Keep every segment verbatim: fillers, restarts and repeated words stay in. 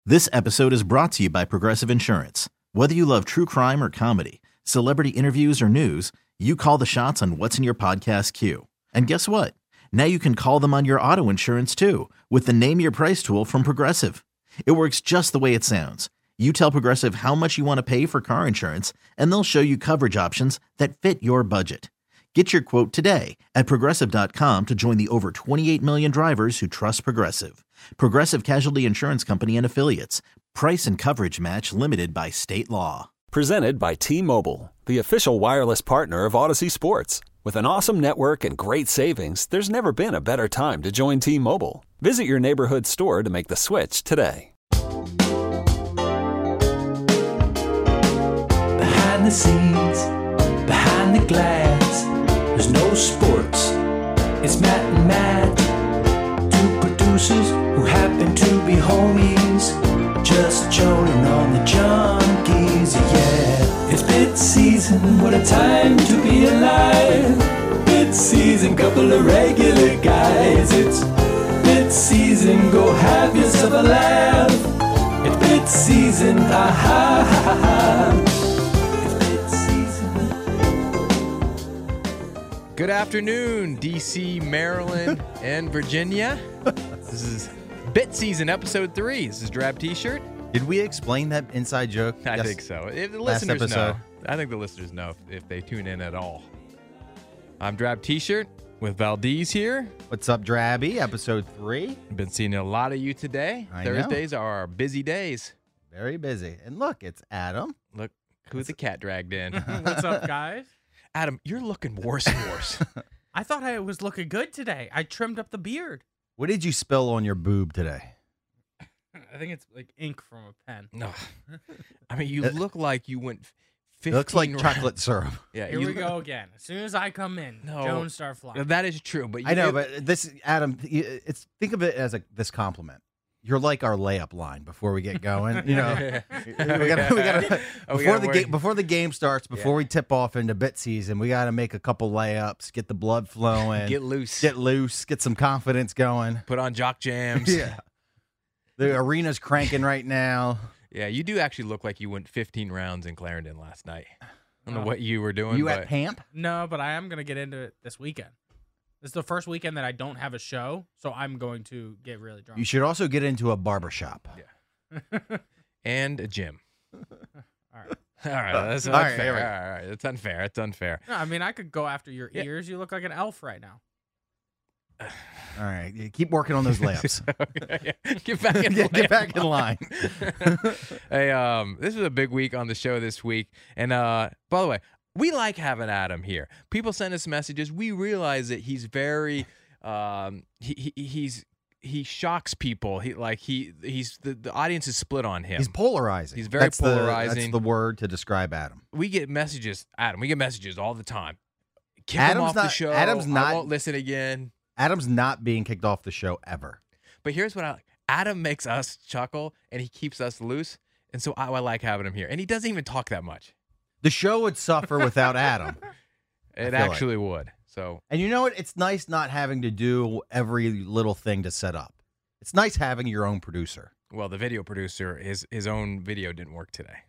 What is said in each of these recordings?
This episode is brought to you by Progressive Insurance. Whether you love true crime or comedy, celebrity interviews or news, you call the shots on what's in your podcast queue. And guess what? Now you can call them on your auto insurance too with the Name Your Price tool from Progressive. It works just the way it sounds. You tell Progressive how much you want to pay for car insurance, and they'll show you coverage options that fit your budget. Get your quote today at Progressive dot com to join the over twenty-eight million drivers who trust Progressive. Progressive Casualty Insurance Company and Affiliates. Price and coverage match limited by state law. Presented by T-Mobile, the official wireless partner of Odyssey Sports. With an awesome network and great savings, there's never been a better time to join T-Mobile. Visit your neighborhood store to make the switch today. Behind the scenes, behind the glass, there's no sports. It's Matt and Matt, two producers who happen to be homies, just joining on the junkies, yeah. It's bit season, what a time to be alive. Bit season, couple of regular guys. It's bit season, go have yourself a laugh. It's bit season, ha ha ha ha. Good afternoon, D C, Maryland, and Virginia. This is Bit Season, Episode three. This is Drab T-shirt. Did we explain that inside joke? I yes. think so. If the Last listeners episode. know. I think the listeners know if, if they tune in at all. I'm Drab T-shirt with Valdez here. What's up, Drabby? Episode three. Been seeing a lot of you today. I know. Thursdays are our busy days. Very busy. And look, it's Adam. Look who the cat dragged in. What's up, guys? Adam, you're looking worse and worse. I thought I was looking good today. I trimmed up the beard. What did you spill on your boob today? I think it's like ink from a pen. No, I mean you It- look like you went fifteen. It looks like rounds. chocolate syrup. Yeah, Here you we look- go again. As soon as I come in, No. Jones start flying. That is true, but you I know, it- but this, Adam, you- it's think of it as a this compliment. You're like our layup line before we get going. You know, we gotta, we gotta, Oh, we before gotta the work- game before the game starts, before Yeah. we tip off into bit season, we got to make a couple layups, get the blood flowing, get loose, get loose, get some confidence going. put on jock jams. Yeah, the arena's cranking right now. Yeah, you do actually look like you went fifteen rounds in Clarendon last night. I don't know Oh. what you were doing. You but at Pamp? No, but I am going to get into it this weekend. This is the first weekend that I don't have a show, so I'm going to get really drunk. You should also get into a barber shop. and a gym. All right. All right, that's All right, unfair. here we go. All right, that's unfair. That's unfair. No, I mean, I could go after your Yeah. ears. You look like an elf right now. All right, you keep working on those layups. Okay, yeah. Get back in Yeah, line. get back in line. Hey, um, this was a big week on the show this week, and uh, by the way, we like having Adam here. People send us messages. We realize that he's very, um, he, he he's he shocks people. He like he he's the, the audience is split on him. He's polarizing. He's very that's The, polarizing. that's the word to describe Adam. We get messages, Adam. We get messages all the time. Kick him Adam's off the not- show. Adam's I not- won't listen again. Adam's not being kicked off the show ever. But here's what I like. Adam makes us chuckle, and he keeps us loose, and so I, I like having him here. And he doesn't even talk that much. The show would suffer without Adam. It feel like- actually would. So And you know what? It's nice not having to do every little thing to set up. It's nice having your own producer. well, the video producer, his his own video didn't work today.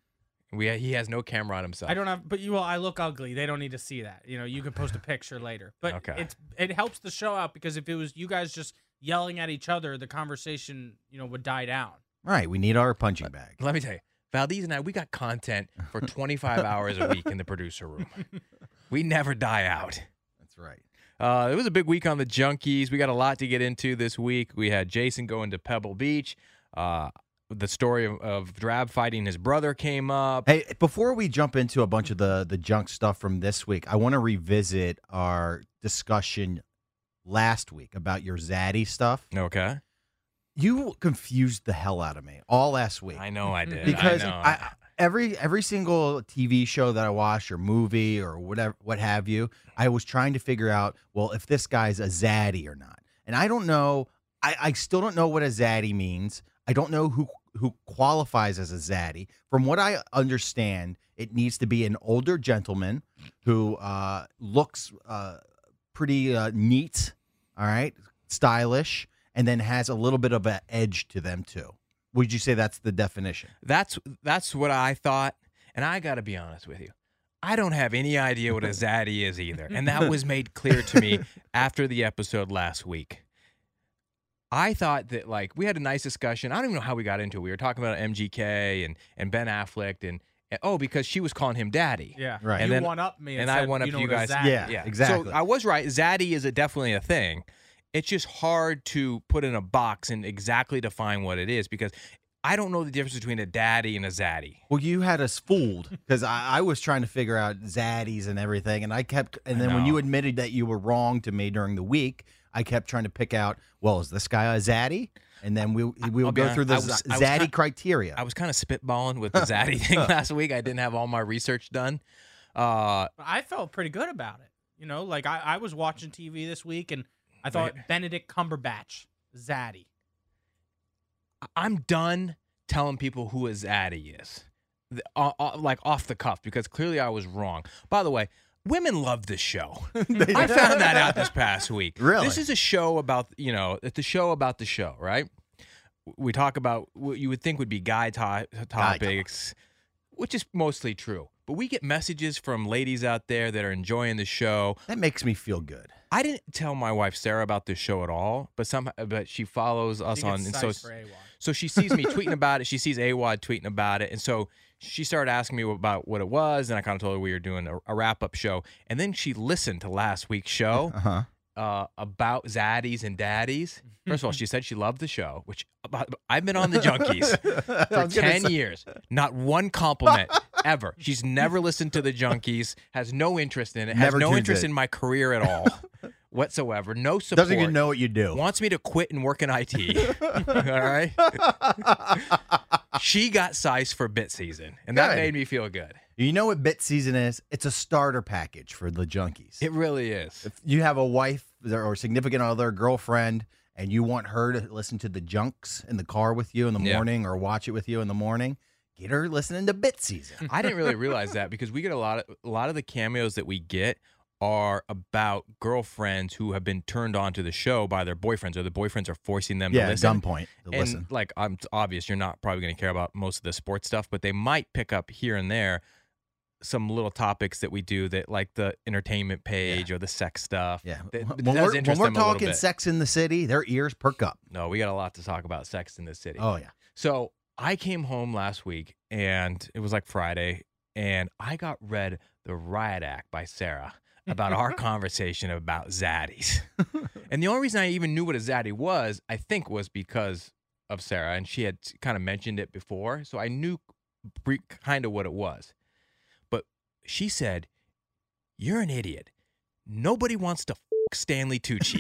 We he has no camera on himself. I don't have, but you will. I look ugly. They don't need to see that. You know, you can post a picture later. But Okay. it's it helps the show out because if it was you guys just yelling at each other, the conversation you know would die down. Right. We need our punching bag. Let me tell you, Valdez and I, we got content for twenty-five hours a week in the producer room. We never die out. That's right. Uh, it was a big week on the Junkies. We got a lot to get into this week. We had Jason going to Pebble Beach. Uh, the story of, of Drab fighting his brother came up. Hey, before we jump into a bunch of the, the junk stuff from this week, I want to revisit our discussion last week about your Zaddy stuff. Okay. You confused the hell out of me all last week. I know I did. because I know. I, every every single T V show that I watched or movie or whatever what have you, I was trying to figure out, well, if this guy's a zaddy or not. And I don't know. I, I still don't know what a zaddy means. I don't know who who qualifies as a zaddy. From what I understand, it needs to be an older gentleman who uh, looks uh, pretty uh, neat, all right, stylish, and then has a little bit of an edge to them too. Would you say that's the definition? That's that's what I thought, and I got to be honest with you. I don't have any idea what a zaddy is either, and that was made clear to me after the episode last week. I thought that, like, we had a nice discussion. I don't even know how we got into it. We were talking about M G K and, and Ben Affleck, and, and oh, because she was calling him daddy. Yeah, Right. You And then- one up me, and, and I said, one up you know you what a guys. zaddy Yeah. is. exactly. So I was right. Zaddy is a, definitely a thing. It's just hard to put in a box and exactly define what it is because I don't know the difference between a daddy and a zaddy. Well, you had us fooled because I, I was trying to figure out zaddies and everything, and I kept. And I then when know. you admitted that you were wrong to me during the week, I kept trying to pick out. Well, is this guy a zaddy? And then we we I'll will be go through the honest, I was- z- I was zaddy kind- criteria. I was kind of spitballing with the zaddy thing last week. I didn't have all my research done. Uh, But I felt pretty good about it. You know, like I, I was watching T V this week, and I thought Right. Benedict Cumberbatch, zaddy. I'm done telling people who a zaddy is, The- uh, uh, like off the cuff, because clearly I was wrong. By the way, women love this show. I found that out this past week. Really? This is a show about, you know, it's a show about the show, right? We talk about what you would think would be guy to- topics, which is mostly true. But we get messages from ladies out there that are enjoying the show. That makes me feel good. I didn't tell my wife Sarah about this show at all, but some but she follows us She on gets and sized so for A W O D. so she sees me tweeting about it. She sees A W O D tweeting about it. And so she started asking me about what it was. And I kind of told her we were doing a, a wrap up show. And then she listened to last week's show Uh huh. uh, about zaddies and daddies. First of all, she said she loved the show, which about, I've been on the Junkies for ten years. Not one compliment ever. She's never listened to the Junkies, has no interest in it, has Never no tunes interest in. in my career at all whatsoever. No support. Doesn't even know what you do. Wants me to quit and work in I T. All right. She got sized for bit season, and that Good. made me feel good. You know what bit season is? It's a starter package for the junkies. It really is. If you have a wife or significant other, girlfriend, and you want her to listen to the junks in the car with you in the Yeah. morning or watch it with you in the morning, get her listening to bit season. I didn't really realize that because we get a lot of a lot of the cameos that we get are about girlfriends who have been turned on to the show by their boyfriends, or the boyfriends are forcing them Yeah, to listen. gunpoint to And listen. like, I'm it's obvious you're not probably going to care about most of the sports stuff, but they might pick up here and there some little topics that we do that, like the entertainment page or the sex stuff. Yeah, that- that when does we're, interest when we're them a little talking bit. Sex in the City, their ears perk up. No, we got a lot to talk about sex in this city. Oh yeah, So I came home last week, and it was like Friday, and I got read The Riot Act by Sarah about our conversation about zaddies. And the only reason I even knew what a zaddy was, I think, was because of Sarah, and she had kind of mentioned it before, so I knew kind of what it was. But she said, "You're an idiot. Nobody wants to f- Stanley Tucci."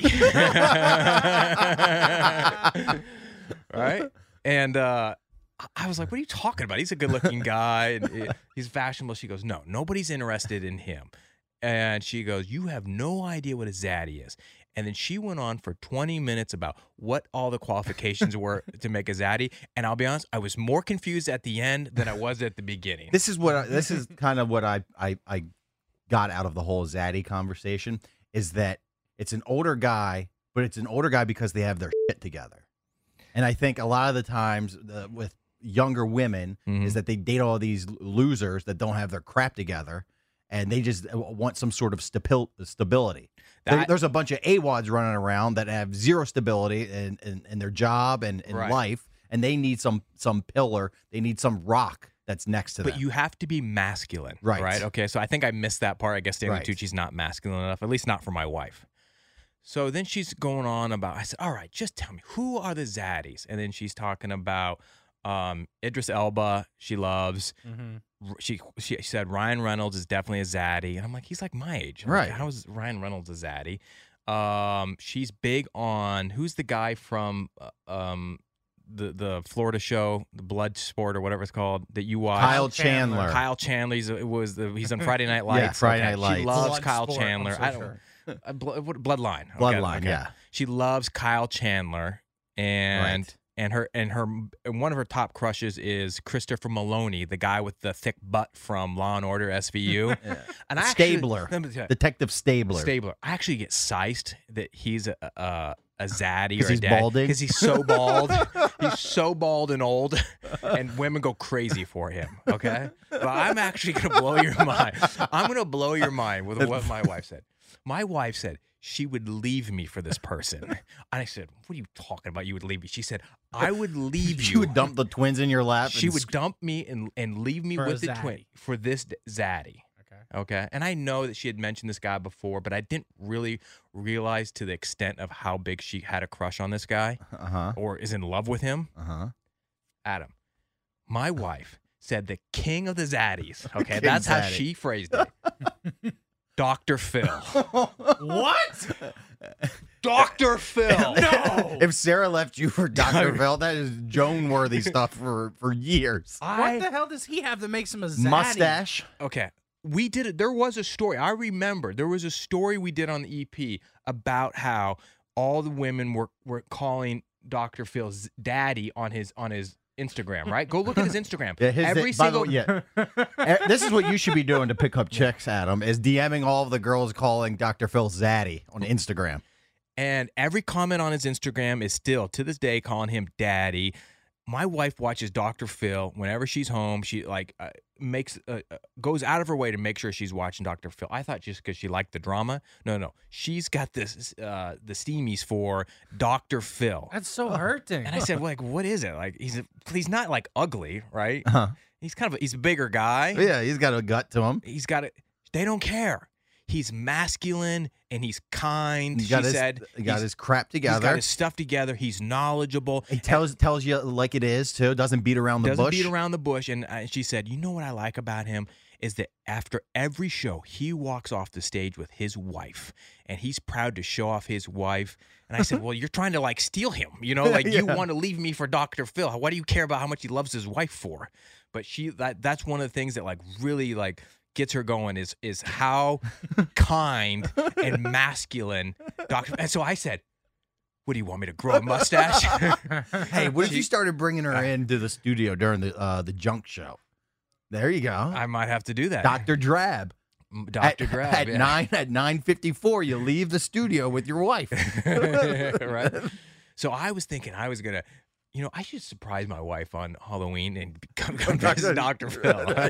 Right? And uh, I was like, "What are you talking about? He's a good-looking guy, and uh, he's fashionable." She goes, "No, nobody's interested in him." And she goes, "You have no idea what a zaddy is." And then she went on for twenty minutes about what all the qualifications were to make a zaddy. And I'll be honest, I was more confused at the end than I was at the beginning. this is what I, this is kind of what I, I I got out of the whole zaddy conversation is that it's an older guy, but it's an older guy because they have their shit together. And I think a lot of the times the, with younger women Mhm. is that they date all these losers that don't have their crap together, and they just want some sort of stabil- stability. There- That- there's a bunch of A W O Ds running around that have zero stability in, in, in their job and in Right. life, and they need some some pillar. They need some rock that's next to But them. you have to be masculine. Right. Right. Okay. So I think I missed that part. I guess Stanley Right. Tucci's not masculine enough, at least not for my wife. So then she's going on about, I said, "All right, just tell me, who are the zaddies?" And then she's talking about um, Idris Elba, she loves. Mm-hmm. R- She, she she said Ryan Reynolds is definitely a zaddy. And I'm like, he's like my age. I'm like, Right. how is Ryan Reynolds a zaddy? Um, she's big on, who's the guy from uh, um, the, the Florida show, the Blood Sport or whatever it's called, that you watch? Kyle Chandler. Kyle Chandler. He's, it was the, he's on Friday Night Lights. Friday Okay. Night Lights. She loves Blood Kyle Sport, Chandler. I'm so I don't. sure. Uh, bl- what- Bloodline. Okay, Bloodline, okay. yeah. She loves Kyle Chandler, and Right. and her and her and one of her top crushes is Christopher Maloney, the guy with the thick butt from Law and Order S V U. And I actually- Stabler. let me tell you, Detective Stabler. Stabler. I actually get sized that he's a, a a zaddy 'Cause or a he's dad balding? because he's so bald. He's so bald and old, and women go crazy for him. Okay, but I'm actually gonna blow your mind. I'm gonna blow your mind with what my wife said. My wife said she would leave me for this person, and I said, "What are you talking about? You would leave me?" She said, "I would leave you." You would dump the twins in your lap. She and would sc- dump me and and leave me For a with the zaddy. twin for this d- zaddy. Okay. Okay. And I know that she had mentioned this guy before, but I didn't really realize to the extent of how big she had a crush on this guy Uh-huh. or is in love with him. Uh-huh. Adam, my wife said the king of the zaddies. Okay. King That's how zaddy. she phrased it. Doctor Phil. What? Doctor Phil. No. If Sarah left you for Doctor Phil, that is Joan-worthy stuff for, for years. What the hell does he have that makes him a zaddy? Mustache. Okay. We did it. There was a story. I remember there was a story we did on the E P about how all the women were, were calling Doctor Phil's daddy on his on his Instagram, right? Go look at his Instagram. Yeah, his, Every by the single way, yeah. Eh, This is what you should be doing to pick up chicks, Adam, is DMing all of the girls calling Doctor Phil Zaddy on Instagram. and every comment on his Instagram is still to this day calling him daddy. My wife watches Doctor Phil whenever she's home. She like uh, makes uh, uh, goes out of her way to make sure she's watching Doctor Phil. I thought just because she liked the drama. No, no, she's got this uh, the steamies for Doctor Phil. That's so hurting. And I said, like, what is it? Like, he's a, he's not like ugly, right? Uh-huh. He's kind of a, he's a bigger guy. Yeah, he's got a gut to him. He's got it. They don't care. He's masculine and he's kind. He's got she his, said he got He's- his crap He's together. got his stuff together. He's knowledgeable. He tells tells you like it is too. Doesn't beat around the Doesn't bush. beat around the bush. And uh, she said, you know what I like about him is that after every show, he walks off the stage with his wife, and he's proud to show off his wife. And I said, well, you're trying to like steal him, you know, like you Yeah. want to leave me for Doctor Phil. Why do you care about how much he loves his wife for? But she that that's one of the things that like really like gets her going is is how kind and masculine Doctor And so I said, what do you want me to grow a mustache? Hey, what if She- you started bringing her into the studio during the uh, the junk show? There you go, I might have to do that. Doctor Drab. Doctor at, Drab. at yeah. nine at nine fifty four. You leave the studio with your wife. Right? So I was thinking I was gonna, you know, I should surprise my wife on Halloween and come, come dressed as Doctor Phil. That's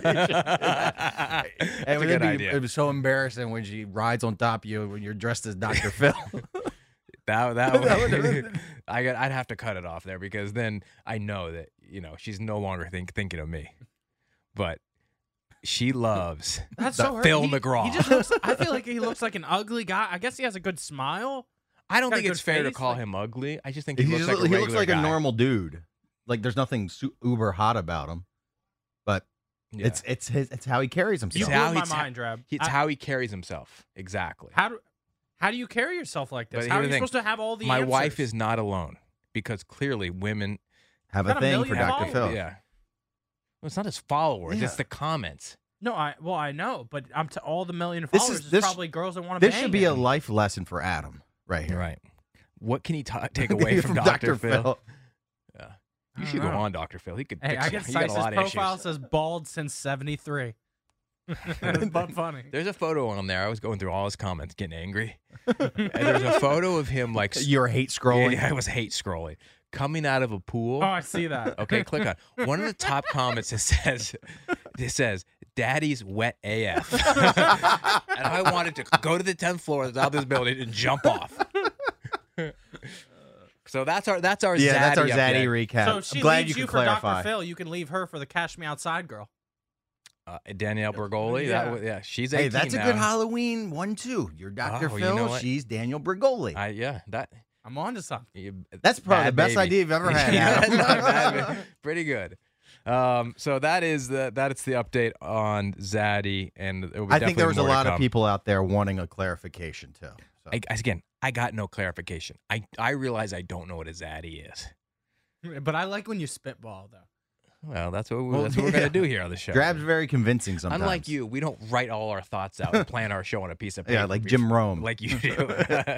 a And good it'd be- idea. It was so embarrassing when she rides on top of you when you're dressed as Doctor Phil. That that would, I got I'd have to cut it off there because then I know that you know she's no longer think, thinking of me, but she loves That's the so hurt- Phil he, McGraw. He just looks. I feel like he looks like an ugly guy. I guess he has a good smile. I don't got a think it's good fair to face, call like- him ugly. I just think he He, looks just- like a he looks regular like guy. a normal dude. Like there's nothing su- uber hot about him, but Yeah. it's it's his it's how he carries You himself. blew how my he's- mind, Drab. It's I- how he carries himself. Exactly. How do how do you carry yourself like this? But How are here's you the thing. supposed to have all the My wife answers? is not alone because clearly women. Have Got a a thing for million Doctor Phil. followers. Yeah. Well, it's not his followers. Yeah. It's the comments. No, I well I know, but I'm to all the million This followers. is- is this- probably girls that want to. This should be a life lesson for Adam right here. You're right. What can he ta take away from, Doctor Phil? Yeah. You should go know. on Doctor Phil. He could. Hey, fix I it. get He got a Sice's lot of profile issues. says bald since seventy-three. But funny. There's a photo on there. I was going through all his comments, getting angry. And there's a photo of him like You're hate scrolling. Yeah, I was hate scrling, coming out of a pool. Oh, I see that. Okay, click on one of the top comments. It says, "It says Daddy's wet A F," and I wanted to go to the tenth floor of this building and jump off. So that's our that's our yeah, zaddy that's our update. zaddy recap. So if she I'm glad leaves you you could for clarify. Doctor Phil, you can leave her for the Cash Me Outside girl. Uh, Danielle Bergoli. Yeah. That was, yeah, she's Hey, eighteen that's a now. good Halloween one too. You're Doctor Oh, you Phil. know what? She's Daniel Bergoli. I, yeah, that. I'm on to something. you- That's probably bad the best baby. idea you've ever had, Yeah, Adam. that's not bad, baby. Pretty good. Um, so that is the that's the update on Zaddy, and there will be I think there was a definitely more lot to of come. people out there wanting a clarification too. So. I, again, I got no clarification. I I realize I don't know what a Zaddy is. But I like when you spitball though. Well, that's what we, Well, that's what we're yeah. gonna do here on the show. Drab's very convincing sometimes. Unlike you, we don't write all our thoughts out and plan our show on a piece of paper. Yeah, like Jim Rome. like you do.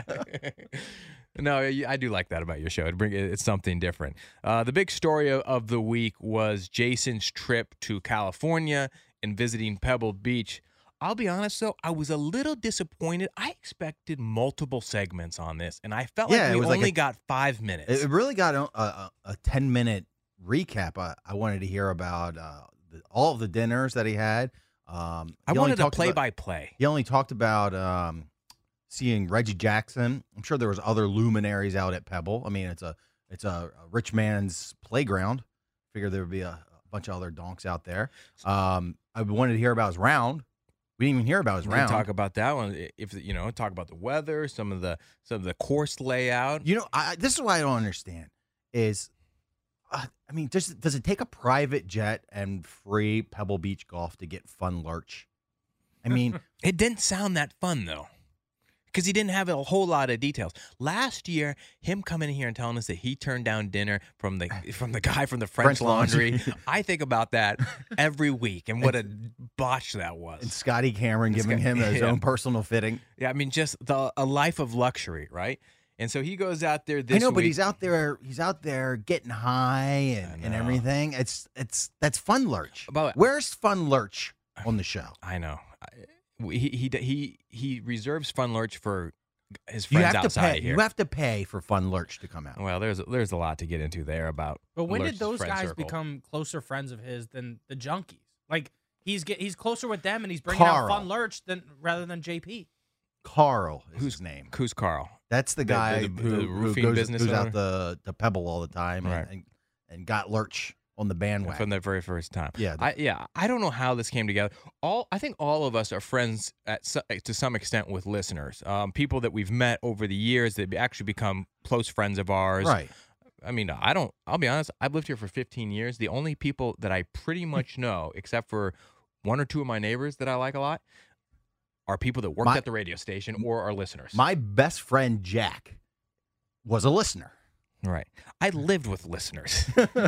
No, I I do like that about your show. It bring it's something different. Uh, the big story of, of the week was Jason's trip to California and visiting Pebble Beach. I'll be honest, though, I was a little disappointed. I expected multiple segments on this, and I felt Yeah, like it we was like only a- got five minutes. It it really got a, a, a ten minute recap. I, I wanted to hear about uh, the, all of the dinners that he had. Um, I he only wanted a talked about- play-by-play. He only talked about um, seeing Reggie Jackson. I'm sure there was other luminaries out at Pebble. I mean, it's a it's a, a rich man's playground. Figured there would be a, a bunch of other donks out there. Um, I wanted to hear about his round. We didn't even hear about his We can round. talk about that one. If you know, talk about the weather, some of the some of the course layout. You know, I, this is what I don't understand is, uh, I mean, does does it take a private jet and free Pebble Beach golf to get fun lurch? I mean, It didn't sound that fun though, because he didn't have a whole lot of details. Last year, him coming in here and telling us that he turned down dinner from the from the guy from the French, French Laundry. Laundry. I think about that every week, and what a botch that was. and Scotty Cameron It's giving got- him his yeah. own personal fitting. Yeah, I mean, just the a life of luxury, right? And so he goes out there this I know, but week- he's out there. He's out there getting high and, I and know. everything. It's it's that's fun lurch. But- Where's fun lurch on the show? I know. I- He he he he reserves fun lurch for his You friends have to outside pay. of here. You have to pay for fun lurch to come out. Well, there's there's a lot to get into there about. But when Lurch's did those friend guys circle. become closer friends of his than the Junkies? Like he's get he's closer with them and he's bringing Carl. out Fun Lurch than rather than J P. Carl is Who's- his name. Who's Carl? That's the the- guy the- who, the who roofing goes, business who's owner? out the the Pebble all the time and, Right. and, and got lurch on the bandwagon. From the very first time. Yeah, the- I yeah. I don't know how this came together. All I think all of us are friends at so, to some extent with listeners. Um, people that we've met over the years that actually become close friends of ours. right. I mean, I don't. I'll be honest. I've lived here for fifteen years. The only people that I pretty much know, except for one or two of my neighbors that I like a lot, are people that worked My- at the radio station or are listeners. My best friend Jack was a listener. right. I lived with listeners.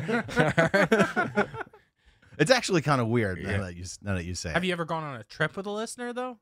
It's actually kind of weird Yeah. now, that you, now that you say Have it. you ever gone on a trip with a listener though?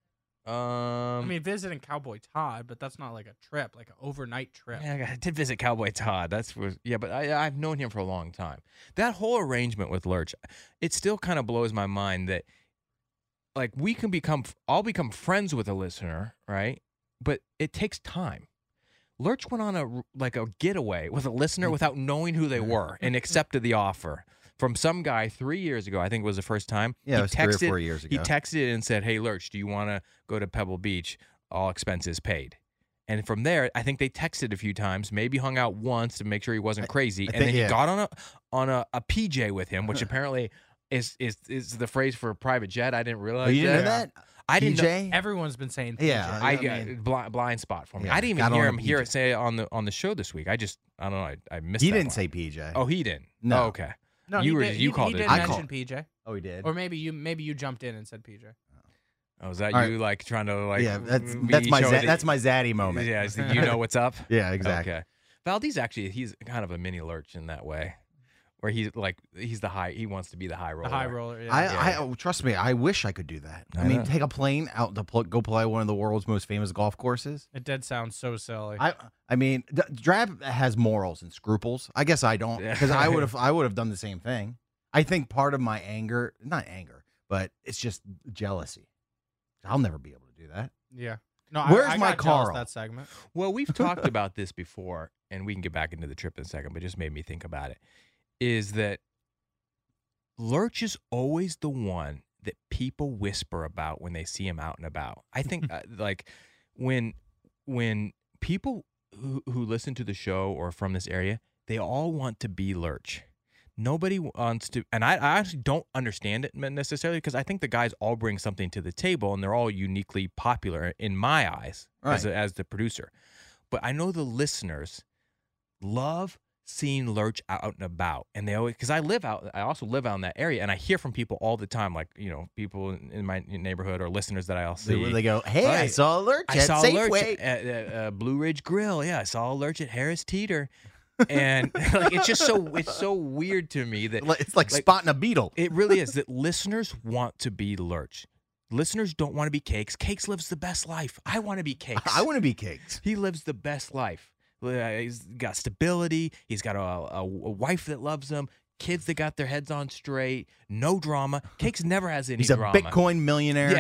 um, I mean, visiting Cowboy Todd, but that's not like a trip, like an overnight trip. yeah, I did visit Cowboy Todd. That's was yeah, but I, I've known him for a long time. That whole arrangement with Lurch, it still kind of blows my mind that, like, we can become, I'll become friends with a listener, right? But it takes time. Lurch went on a like a getaway with a listener without knowing who they were and accepted the offer from some guy three years ago. I think it was the first time. Yeah, He it was three or texted- four years He ago. texted and said, "Hey, Lurch, do you want to go to Pebble Beach? All expenses paid." And from there, I think they texted a few times, maybe hung out once to make sure he wasn't crazy, I and think- then he yeah. got on a on a, a P J with him, which apparently is is is the phrase for a private jet. I didn't realize Oh, you didn't know that. that? I didn't know. P J? Everyone's been saying Yeah, P J. I, I got mean- blind, blind spot for me. Yeah, I didn't got even on hear a him hear P J. it say it on the on the show this week. I just I don't know. I, I missed. He that didn't part. say P J. Oh, he didn't. No. Oh, okay. No, You he were- did, you he, called he it. did I mention called- P J, Oh, he did. or maybe you maybe you jumped in and said P J. Oh, is that All you like trying to like? yeah, that's be that's my showing za- that- that's my zaddy moment. Yeah, so you know what's up. Yeah, exactly. Okay. Valdez actually, he's kind of a mini Lurch in that way, where he's like he's the high. He wants to be the high roller. The high roller. Yeah. I, Yeah. I oh, trust me. I wish I could do that. I, I mean, know. take a plane out to pl- go play one of the world's most famous golf courses. it did sound so silly. I I mean, D- Drab has morals and scruples. I guess I don't, Yeah. because I would have I would have done the same thing. I think part of my anger, not anger, but it's just jealousy. I'll never be able to do that. yeah. No, Where's I, I my got jealous Carl? that segment. Well, we've talked about this before, and we can get back into the trip in a second, but it just made me think about it. Is that Lurch is always the one that people whisper about when they see him out and about. I think, uh, like, when when people who, who listen to the show or from this area, they all want to be Lurch. Nobody wants to, and I, I actually don't understand it necessarily, because I think the guys all bring something to the table, and they're all uniquely popular in my eyes as, Right. a, as the producer. But I know the listeners love seeing Lurch out and about, and they always, because I live out, I also live out in that area, and I hear from people all the time, like, you know, people in in my neighborhood or listeners that I'll see. They, they go, "Hey, I Right. saw a lurch I at saw Safeway." Lurch at, at uh, Blue Ridge Grill. Yeah, I saw Lurch at Harris Teeter, and like, it's just so it's so weird to me that Like- It's like, like- spotting a beetle. it really is that listeners want to be Lurch. Listeners don't want to be Cakes. Cakes lives the best life. I want to be Cakes. I want to be cakes. He lives the best life. Uh, He's got stability. He's got a, a, a wife that loves him. Kids that got their heads on straight. No drama. Cakes never has any He's a drama. Bitcoin millionaire. Yeah.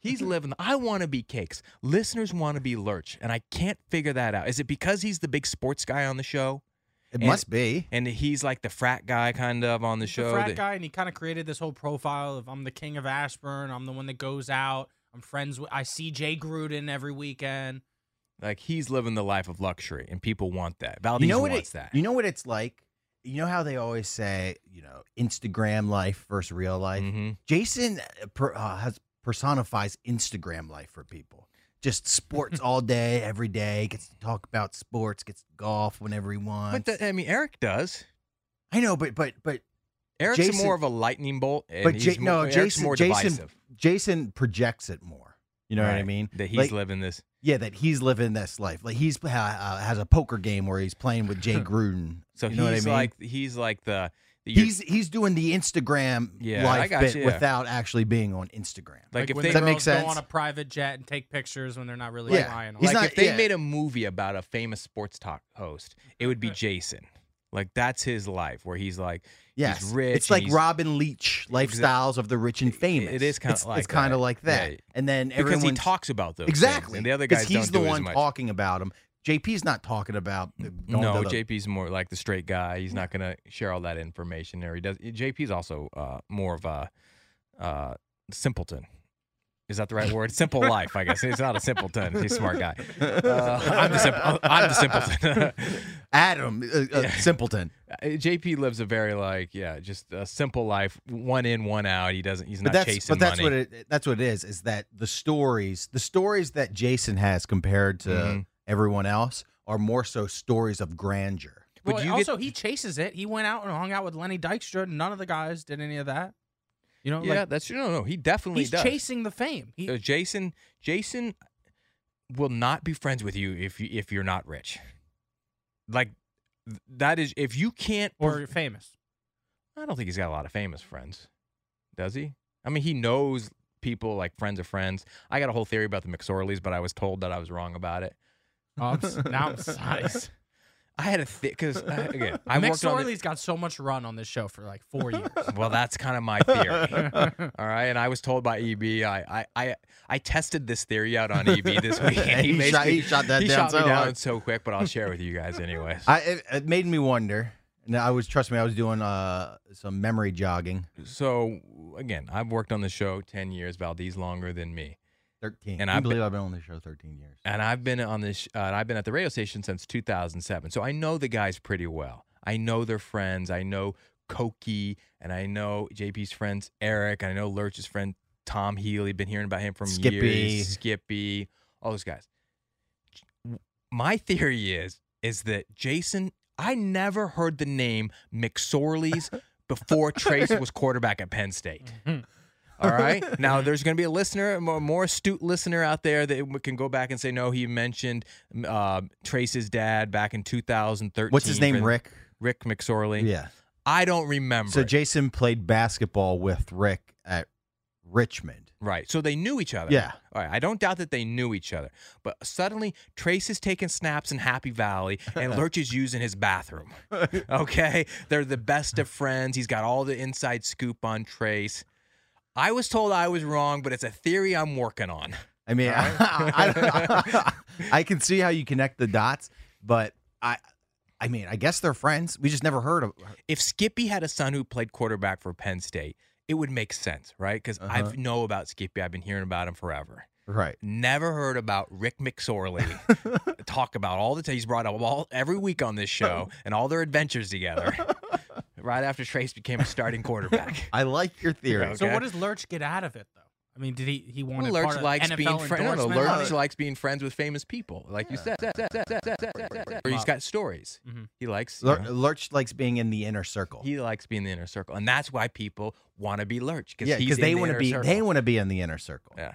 He's living. I want to be Cakes. Listeners want to be Lurch, and I can't figure that out. Is it because he's the big sports guy on the show? It And- must be. And he's like the frat guy kind of on the He's show. the frat that- guy, and he kind of created this whole profile of I'm the king of Ashburn. I'm the one that goes out. I'm friends with. I see Jay Gruden every weekend. Like he's living the life of luxury, and people want that. Valdez You know what wants it, that. You know what it's like? You know how they always say, you know, Instagram life versus real life? hmm Jason uh, per, uh, has personifies Instagram life for people. Just sports all day, every day. Gets to talk about sports. Gets to golf whenever he wants. But the, I mean, Eric does. I know, but but but Eric's Jason- more of a lightning bolt, and but he's Ja- more, no, Eric's Jason more Jason divisive. Jason projects it more. You know what I Right. mean? That he's Like, living this. yeah, that he's living this life. Like he's uh, uh, has a poker game where he's playing with Jay Gruden. So you know he's what I mean? like he's like the, the He's he's doing the Instagram Yeah, I life got bit you, yeah. without actually being on Instagram. like, if when they Does that make girls go sense? on a private jet and take pictures when they're not really Yeah. flying. He's like not- if they yeah. made a movie about a famous sports talk host, it would be Jason. Like that's his life, where he's like, Yes, he's rich. it's and like he's- Robin Leach lifestyles of the rich and famous. It is kinda It's- like it's kind that. of like that. Yeah. And then because he everyone's- talks about those exactly, things, and the other 'cause guys he's don't the do one as much. talking about him. J P's not talking about the, going No, to the- J P's more like the straight guy. He's not going to share all that information there. He does. J P's also uh, more of a uh, simpleton. Is that the right word? Simple life, I guess. He's not a simpleton. He's a smart guy. Uh, I'm the simple. I'm the simpleton. Adam uh, uh, Yeah. simpleton. J P lives a very like yeah, just a simple life. One in, one out. He doesn't. He's But not that's chasing but that's money. what it that's what it is. Is that the stories the stories that Jason has compared to Mhm. everyone else are more so stories of grandeur. But Well, you get- also, he chases it. He went out and hung out with Lenny Dykstra. None of the guys did any of that. You know, yeah, like, that's no, no. He definitely he's does. chasing the fame. He, Uh, Jason, Jason will not be friends with you if you if you're not rich. Like th- that is if you can't. or you're famous. I don't think he's got a lot of famous friends, does he? I mean, he knows people like friends of friends. I got a whole theory about the McSorleys, but I was told that I was wrong about it. Oh, I'm s- now I'm size. I had a thick because again, I Mick worked on. The, Sorley's got so much run on this show for like four years. well, that's kind of my theory. All right, and I was told by E B. I I I, I tested this theory out on E B this week. And He shot- basically- he shot that he down shot so me down hard. so quick, but I'll share it with you guys anyways. I it, it made me wonder. And I was trust me, I was doing uh some memory jogging. So again, I've worked on the show ten years. Valdez longer than me, Thirteen. And I I've believe I've been on the show thirteen years. and I've been on this. Uh, and I've been at the radio station since two thousand seven. So I know the guys pretty well. I know their friends. I know Koki, and I know J P's friends Eric. And I know Lurch's friend Tom Healy. Been hearing about him from Skippy. years. Skippy, all those guys. My theory is is that Jason. I never heard the name McSorley's before Trace was quarterback at Penn State. All right. Now, there's going to be a listener, a more, more astute listener out there that can go back and say, no, he mentioned uh, Trace's dad back in two thousand thirteen. What's his name? for- Rick. Rick McSorley. Yeah. I don't remember. So it. Jason played basketball with Rick at Richmond. Right. So they knew each other. Yeah. All right. I don't doubt that they knew each other. But suddenly, Trace is taking snaps in Happy Valley, and Lurch is using his bathroom. Okay? They're the best of friends. He's got all the inside scoop on Trace. I was told I was wrong, but it's a theory I'm working on. I mean, I, I, I can see how you connect the dots, but I, I mean, I guess they're friends. We just never heard of. If Skippy had a son who played quarterback for Penn State, it would make sense, right? Because Uh-huh. I know about Skippy. I've been hearing about him forever. Right. Never heard about Rick McSorley talk about all the time. He's brought up all every week on this show and all their adventures together. Right after Trace became a starting quarterback. I like your theory. Okay. So what does Lurch get out of it, though? I mean, did he he wanted Well, part Lurch of likes N F being L friends. No, no, endorsement Lurch money? likes being friends with famous people, like you said. Or he's got stories. Mhm. He likes. you Lur- know, Lurch likes being in the inner circle. he likes being in the inner circle, and that's why people want to be Lurch because yeah, he's because in they the want to inner be circle. they want to be in the inner circle. Yeah.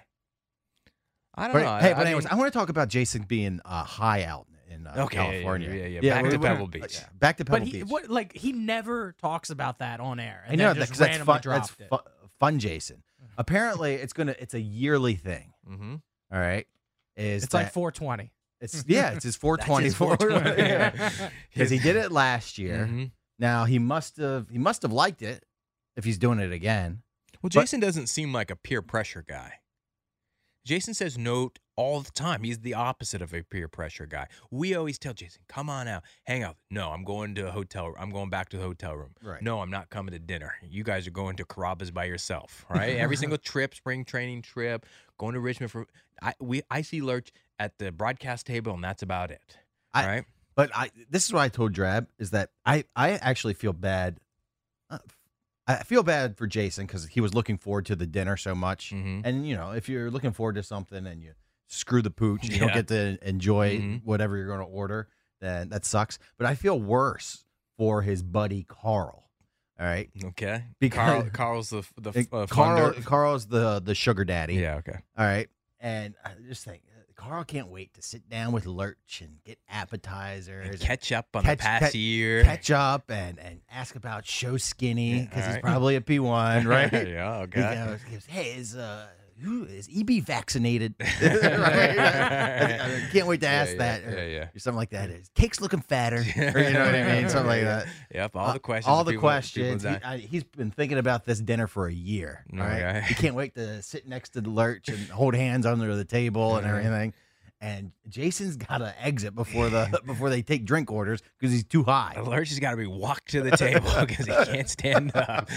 I don't But, know. hey, I, but I anyways, mean, I want to talk about Jason being uh, high out in uh, Okay, yeah, yeah, California. yeah, yeah. Back we- to we- Pebble Beach. yeah, back to Pebble But he Beach. what like he never talks about that on air. And I know then that just because that's randomly fun. That's dropped it. fu- fun, Jason. Apparently, it's gonna. It's a yearly thing. mm-hmm. All right. Is It's like that- four twenty. It's yeah. It's his four twenty four. Because he did it last year. Mhm. Now he must have. He must have liked it. If he's doing it again. Well, Jason doesn't seem like a peer pressure guy. Jason says no all the time. He's the opposite of a peer pressure guy. We always tell Jason, come on out, hang out. No, I'm going to a hotel. I'm going back to the hotel room. Right. No, I'm not coming to dinner. You guys are going to Carrabba's by yourself, right? Every single trip, spring training trip, going to Richmond for I we I see Lurch at the broadcast table, and that's about it. I, all right. But I this is what I told Drab is that I I actually feel bad. Uh, I feel bad for Jason because he was looking forward to the dinner so much, Mhm. and you know if you're looking forward to something and you screw the pooch, and you don't Yeah. get to enjoy Mhm. whatever you're going to order, then that sucks. But I feel worse for his buddy Carl. All right, Okay. Because- Carl, Carl's the the And uh, Carl funder. Carl's the the sugar daddy. Yeah. Okay. All right. And I just think uh, Carl can't wait to sit down with Lurch and get appetizers, And catch up on catch- the past catch- year. catch up, and, and ask about Show Skinny Yeah, because all he's right. probably a P one, right? yeah. He Okay. goes, he goes, hey, is uh, who is E B vaccinated? Right? I, I can't wait to Yeah, ask yeah, that, or, yeah, yeah. or something like that. Is cake's looking fatter, or you know what I mean? Something like Yeah. that. Yep. All Uh, the questions. all that the people- questions. people He, die. I, he's been thinking about this dinner for a year. All right, Okay. he can't wait to sit next to the Lurch and hold hands under the table and Mhm. everything. And Jason's got to exit before the before they take drink orders because he's too high. Lurch has got to be walked to the table because he can't stand up.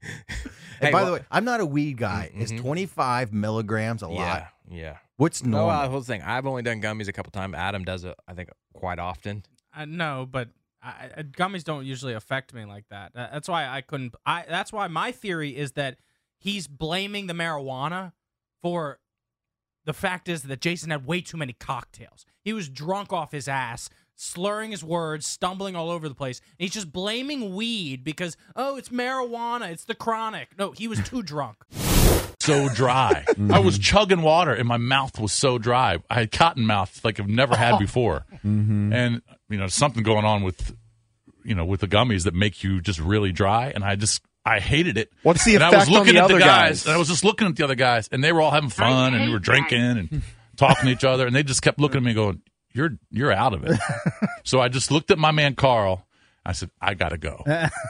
And Hey, by well- the way, I'm not a weed guy. Is Mhm. twenty-five milligrams a lot? Yeah. Yeah. What's No, normal? uh, whole thing. I've only done gummies a couple times. Adam does it, I think, quite often. I know, but I, I, gummies don't usually affect me like that. That- That's why I couldn't. I. That's why my theory is that he's blaming the marijuana for. The fact is that Jason had way too many cocktails. He was drunk off his ass, slurring his words, stumbling all over the place. And he's just blaming weed because, oh, it's marijuana, it's the chronic. No, he was too drunk. So dry. I was chugging water and my mouth was so dry. I had cotton mouth like I've never had before. And, you know, something going on with, you know, with the gummies that make you just really dry. And I just, I hated it. What's the and I was effect on looking the at the other guys, guys? and I was just looking at the other guys, and they were all having fun, and they were drinking and talking to each other, and they just kept looking at me going, you're, you're out of it. So I just looked at my man, Carl. I said, I got to go.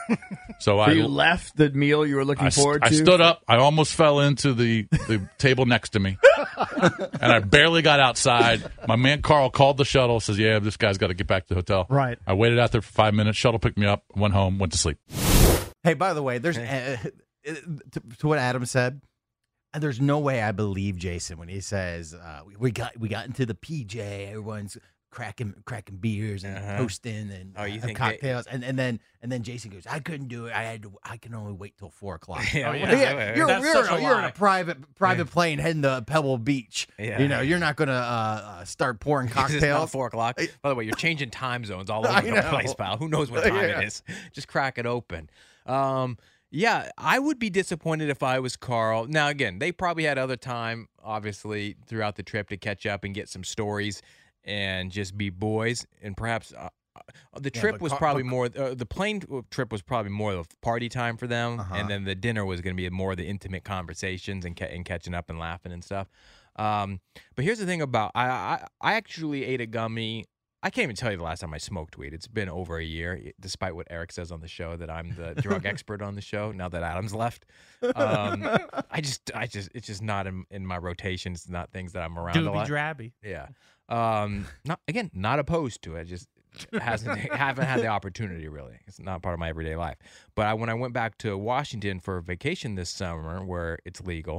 So I, So you left the meal you were looking I, st- forward I to? stood up. I almost fell into the, the table next to me. And I barely got outside. My man Carl called the shuttle, says, yeah, this guy's got to get back to the hotel. Right. I waited out there for five minutes. Shuttle picked me up, went home, went to sleep. Hey, by the way, there's uh, to, to what Adam said. And there's no way I believe Jason when he says uh, we, we got we got into the P J. Everyone's cracking cracking beers and Uh-huh. toasting and Oh, you uh, think they- cocktails. and and then and then Jason goes, I couldn't do it. I had to. I can only wait till four o'clock. Yeah, Oh, well, yeah. yeah, Yeah, yeah, you're, That's you're, such in a, a you're in lie. a private private plane heading to Pebble Beach. Yeah. You know, you're not going to uh, uh, start pouring It's not cocktails. four o'clock. By the way, you're changing time zones all over I the know. place, pal. Who knows what time Yeah. it is? Just crack it open. Um, yeah, I would be disappointed if I was Carl. Now, again, they probably had other time, obviously, throughout the trip to catch up and get some stories and just be boys. And perhaps uh, uh, the Yeah, trip but was Car- probably but- more. Uh, the plane trip was probably more of party time for them, Uh-huh. and then the dinner was going to be more of the intimate conversations and, ca- and catching up and laughing and stuff. Um, but here's the thing about I, I I actually ate a gummy. I can't even tell you the last time I smoked weed. It's been over a year, despite what Eric says on the show that I'm the drug expert on the show. Now that Adam's left, um, I just, I just, it's just not in, in my rotation. It's not things that I'm around a Doobie lot. drabby. Yeah. Um, not again, not opposed to it. Just hasn't haven't had the opportunity really. It's not part of my everyday life. But I, when I went back to Washington for vacation this summer, where it's legal,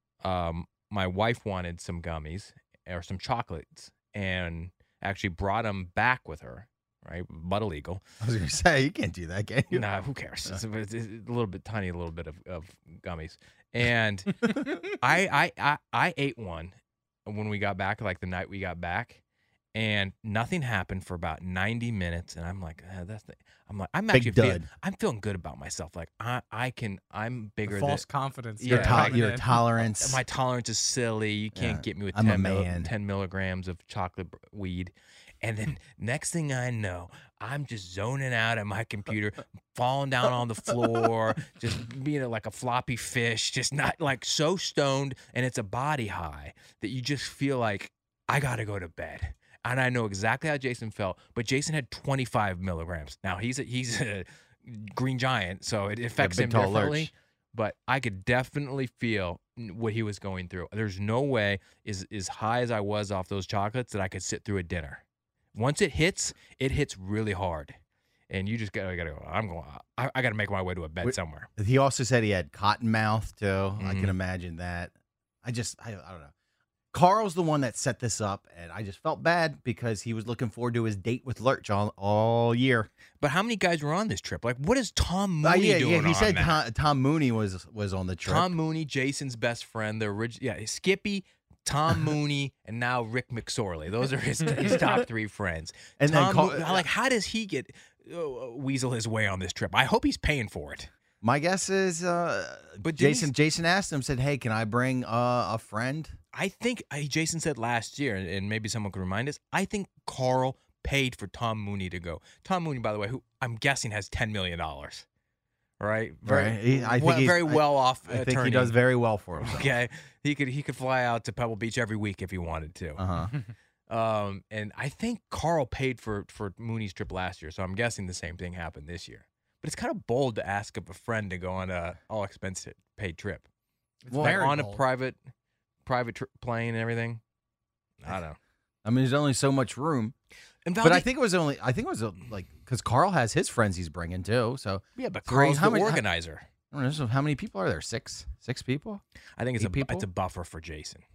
um, my wife wanted some gummies or some chocolates, and actually brought them back with her. Right, but illegal. I was going to say you can't do that, can you? Nah, who cares? It's a, it's a little bit tiny, a little bit of, of gummies, and I, I I I ate one when we got back, like the night we got back, and nothing happened for about ninety minutes, and I'm like, ah, that's the, I'm like, I'm Big actually feeling, dud. I'm feeling good about myself. Like I I can, I'm bigger False than. confidence. Yeah, Your, to- coming your in. tolerance. My tolerance is silly. You can't Yeah, get me with I'm a ten, mil- man. ten milligrams of chocolate br- weed. And then next thing I know, I'm just zoning out at my computer, falling down on the floor, just being like a floppy fish, just not like so stoned. And it's a body high that you just feel like, I got to go to bed. And I know exactly how Jason felt, but Jason had twenty-five milligrams. Now he's a, he's a green giant, so it affects big him tall differently. lurch. But I could definitely feel what he was going through. There's no way, as, as high as I was off those chocolates, that I could sit through a dinner. Once it hits, it hits really hard. And you just gotta, gotta go, I'm going, I, I got to make my way to a bed Wait, somewhere. He also said he had cotton mouth, too. Mm-hmm. I can imagine that. I just, I, I don't know. Carl's the one that set this up, and I just felt bad because he was looking forward to his date with Lurch all, all year. But how many guys were on this trip? Like, what is Tom Mooney Uh, yeah, doing yeah, he on said that? Tom, Tom Mooney was was on the trip. Tom Mooney, Jason's best friend, the original, yeah, Skippy, Tom Mooney, and now Rick McSorley. Those are his, his top three friends. And then Tom Carl- Mooney, like, how does he get uh, weasel his way on this trip? I hope he's paying for it. My guess is uh, But Jason Denise- Jason asked him, said, hey, can I bring uh, a friend? I think uh, Jason said last year, and- and maybe someone could remind us. I think Carl paid for Tom Mooney to go. Tom Mooney, by the way, who I'm guessing has ten million dollars, right? Very, Right. He- I think well, he's- very I- well off. I think attorney. he does very well for himself. Okay, he could he could fly out to Pebble Beach every week if he wanted to. Uh-huh. Um, and I think Carl paid for for Mooney's trip last year, so I'm guessing the same thing happened this year. But it's kind of bold to ask of a friend to go on a all expense paid trip. It's Like very on bold. a private private tr- plane and everything. I don't know. I mean, there's only so much room. And But I Valdez- think it was only, I think it was uh, like, because Carl has his friends he's bringing too. So, yeah, but three- Carl's how the many- how- organizer. I don't know, so how many people are there? Six? Six people? I think it's eight a bu- people? it's a buffer for Jason.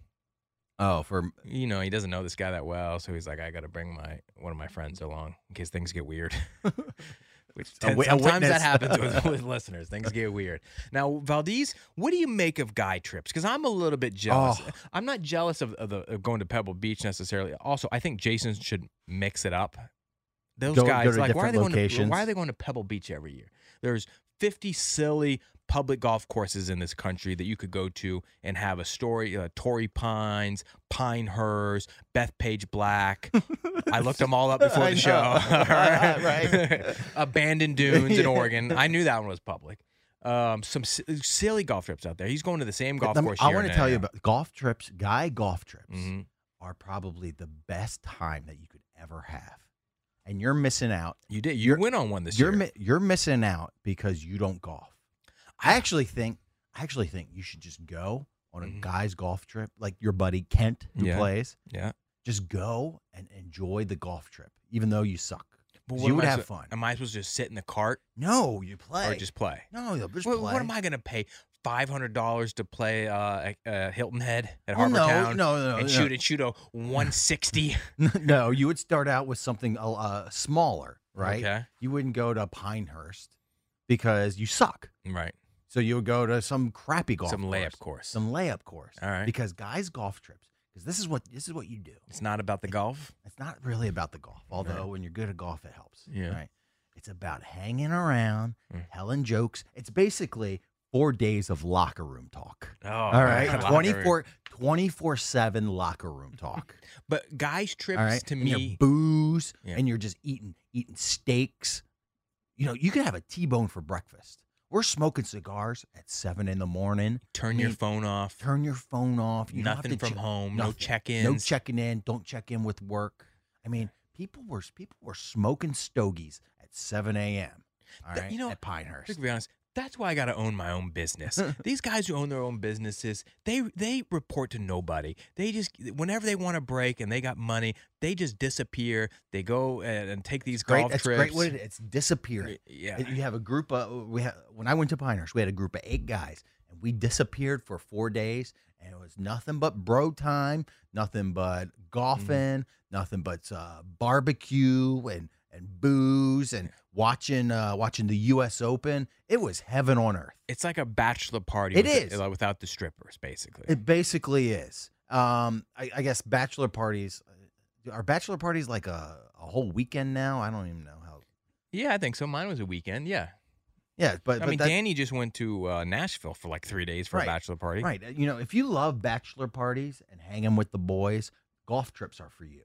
Oh, for You know, he doesn't know this guy that well, so he's like, I got to bring my one of my friends along in case things get weird. Which A tends, wi- a sometimes witness. that happens with, with listeners. Things get weird. Now, Valdez, what do you make of guy trips? Because I'm a little bit jealous. Oh. I'm not jealous of, of, the, of going to Pebble Beach necessarily. Also, I think Jason should mix it up. Those Go- go guys, to like, why are different they going to, locations. why are they going to Pebble Beach every year? There's fifty silly public golf courses in this country that you could go to and have a story. Uh, Torrey Pines, Pinehurst, Bethpage Black. I looked them all up before I the show. know. All right? Right. Abandoned Dunes in Oregon. I knew that one was public. Um, some s- silly golf trips out there. He's going to the same golf Let me- course. I year want in to tell and you out. about golf trips. Guy golf trips Mhm. are probably the best time that you could ever have. And you're missing out. You did. You You're- went on one this You're year. mi- you're missing out because you don't golf. I actually think I actually think you should just go on a Mhm. guy's golf trip, like your buddy Kent who Yeah. plays. yeah. Just go and enjoy the golf trip, even though you suck. But 'Cause what you am would I have suppo- fun. Am I supposed to just sit in the cart No, you play or just play? no, you'll just What, play. what am I going to pay five hundred dollars to play uh, uh, Hilton Head at Well, Harbor no, Town? no, no, and no. shoot and shoot a one sixty. No, you would start out with something uh, uh, smaller, right? Okay. You wouldn't go to Pinehurst because you suck. Right. So you would go to some crappy golf Some course, layup course. some layup course. All right. Because guys' golf trips, because this is what this is what you do. It's not about the golf. It's not really about the golf, although Right. when you're good at golf, it helps. Yeah. Right. It's about hanging around, Mm. telling jokes. It's basically four days of locker room talk. Oh, All right. locker room. twenty-four, twenty-four seven locker room talk. But guys' trips All right. to and me. you're booze Yeah. and you're just eating eating steaks. You know, you can have a T-bone for breakfast. We're smoking cigars at seven in the morning. Turn I your mean, phone off. Turn your phone off. You don't Nothing have to from che- home. No nothing. check-ins. No checking in. Don't check in with work. I mean, people were people were smoking stogies at seven a.m. All That- right, you know, at Pinehurst. To be honest, that's why I got to own my own business. These guys who own their own businesses, they they report to nobody. They just whenever they want to break and they got money, they just disappear. They go and, and take these Great, golf that's trips. great. What it, it's disappearing. Yeah. You have a group of we had when I went to Pinehurst, we had a group of eight guys, and we disappeared for four days, and it was nothing but bro time, nothing but golfing, nothing but uh, barbecue and and booze and watching uh, watching the U S Open. It was heaven on earth. It's like a bachelor party. It with- is. uh, without the strippers, basically. It basically is. Um, I, I guess bachelor parties are bachelor parties like a, a whole weekend now. I don't even know how. yeah, I think so. Mine was a weekend. Yeah. Yeah, but, I but mean, that- Danny just went to uh, Nashville for like three days for Right. a bachelor party. Right. You know, if you love bachelor parties and hanging with the boys, golf trips are for you.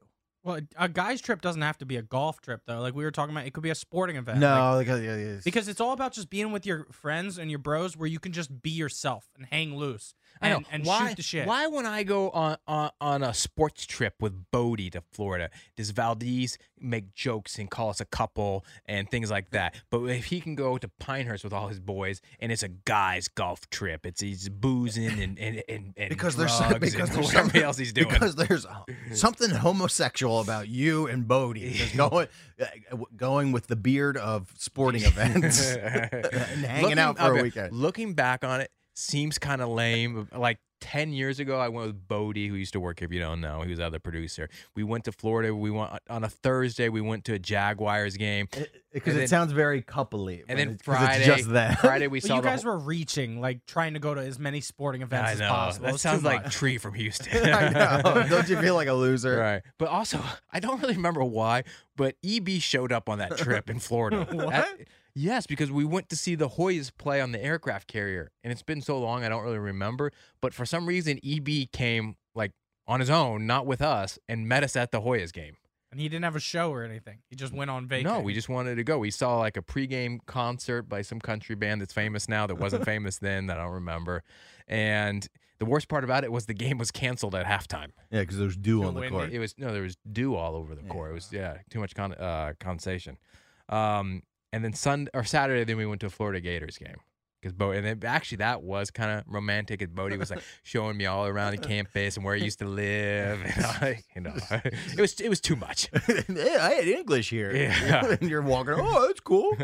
Well, a guy's trip doesn't have to be a golf trip, though. Like we were talking about, it could be a sporting event. No, Like, because, yeah, yeah, because it's all about just being with your friends and your bros where you can just be yourself and hang loose I know. and, and why, shoot the shit. Why, when I go on, on on a sports trip with Bodie to Florida, does Valdez make jokes and call us a couple and things like that? But if he can go to Pinehurst with all his boys and it's a guy's golf trip, it's he's boozing and and and, and because drugs there's because and there's whatever something, else he's doing. Because there's uh, something homosexual about you and Bodie just going uh, going with the beard of sporting events and hanging Looking- out for I'll a be- weekend. Looking back on it, seems kind of lame. Like ten years ago, I went with Bodie, who used to work here, if you don't know. He was the other producer. We went to Florida. We went on a Thursday. We went to a Jaguars game. Because and it then- sounds very coupley. And then but it's- 'cause Friday, it's just that. Friday we But saw you the guys whole- were reaching, like trying to go to as many sporting events I as know. possible. That It's sounds too like much. Tree from Houston. I know. Don't you feel like a loser? Right. But also, I don't really remember why, but E B showed up on that trip in Florida. What? At- yes, because we went to see the Hoyas play on the aircraft carrier, and it's been so long I don't really remember. But for some reason, E B came like on his own, not with us, and met us at the Hoyas game. And he didn't have a show or anything. He just went on vacation. No, we just wanted to go. We saw like a pregame concert by some country band that's famous now that wasn't famous then that I don't remember. And the worst part about it was the game was canceled at halftime. Yeah, because there's dew Too on the windy. court. It was no, there was dew all over the court. It was yeah, too much con- uh, condensation. Um, and then Sunday or Saturday, then we went to a Florida Gators game because Bo. And then actually that was kind of romantic. As Bodie was like showing me all around the campus and where he used to live. And I, you know, it was it was too much. Yeah, I had English here. Yeah. And you're walking, oh, that's cool.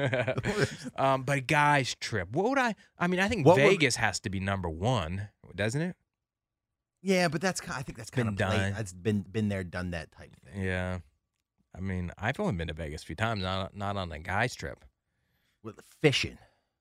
um, but a guy's trip. What would I? I mean, I think What would- Vegas has to be number one, doesn't it? Yeah, but that's ki- I think that's kind Been of done. done. That's been been there, done that type thing. Yeah. I mean, I've only been to Vegas a few times, not not on a guy's trip. With fishing,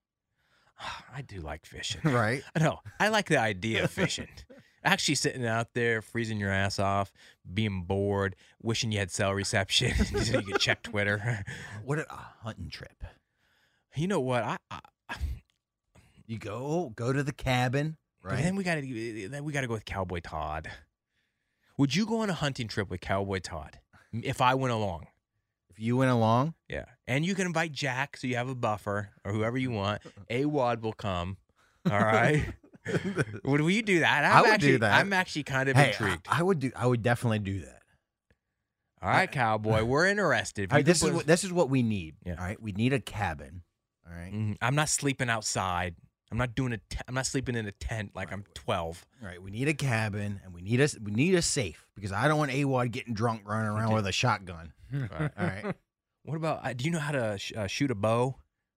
I do like fishing. right? I know. I like the idea of fishing. Actually sitting out there, freezing your ass off, being bored, wishing you had cell reception so you could check Twitter. What a, a hunting trip. You know what? I, I You go go to the cabin, but right? then we got to then we got to go with Cowboy Todd. Would you go on a hunting trip with Cowboy Todd if I went along? If you went along, Yeah, and you can invite Jack, so you have a buffer or whoever you want. A Wad will come. All right. Would we do that? I'm I would actually, do that. I'm actually kind of hey, I, intrigued. I would do. I would definitely do that. All right, Cowboy, we're interested. If All you right, can this put is us- what, this is what we need. Yeah. All right, we need a cabin. All right? Mhm. I'm not sleeping outside. I'm not doing a. T- I'm not sleeping in a tent like I'm twelve. All right, we need a cabin and we need a we need a safe because I don't want A-Wad getting drunk running around Okay. with a shotgun. All right. All right. What about? Uh, do you know how to sh- uh, shoot a bow?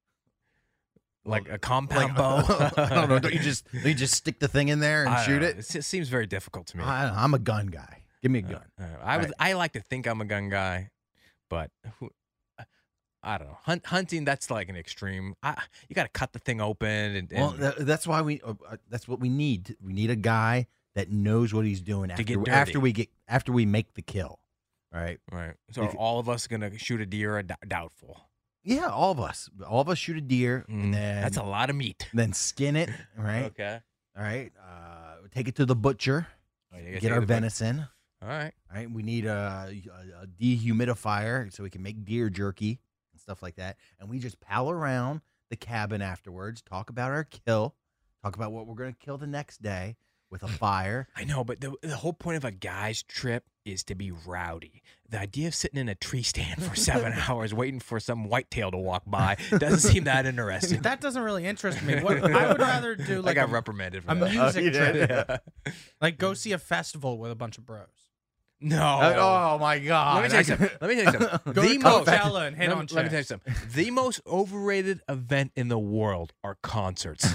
Like a compound Like, bow? I don't know. Don't you just don't you just stick the thing in there and I don't shoot know. it? It's- It seems very difficult to me. I, I'm a gun guy. Give me a gun. Uh, I was. Right. I like to think I'm a gun guy, but who, I don't know. Hunt, hunting, that's like an extreme. I, you got to cut the thing open and, and Well, that, that's why we. Uh, uh, that's what we need. We need a guy that knows what he's doing after get dirty. after we get after we make the kill. All right. right. So If- are all of us gonna shoot a deer? Or d- doubtful. Yeah, all of us. All of us shoot a deer Mm, and then that's a lot of meat. then skin it. All right. Okay. All right. Uh, take it to the butcher. Oh, you gotta Get take our the bun- venison. All right. All right. We need a, a, a dehumidifier so we can make deer jerky and stuff like that. And we just pal around the cabin afterwards, talk about our kill, talk about what we're going to kill the next day with a fire. I know, but the the whole point of a guy's trip is to be rowdy. The idea of sitting in a tree stand for seven hours waiting for some whitetail to walk by doesn't seem that interesting. That doesn't really interest me. What I would rather do I like got a, reprimanded for a that. music you did? trip, like go see a festival with a bunch of bros. No. oh, my God. Let me tell you something. Let me tell you something. Go the to most, Coachella and hit let, on let me tell you chicks. something. The most overrated event in the world are concerts.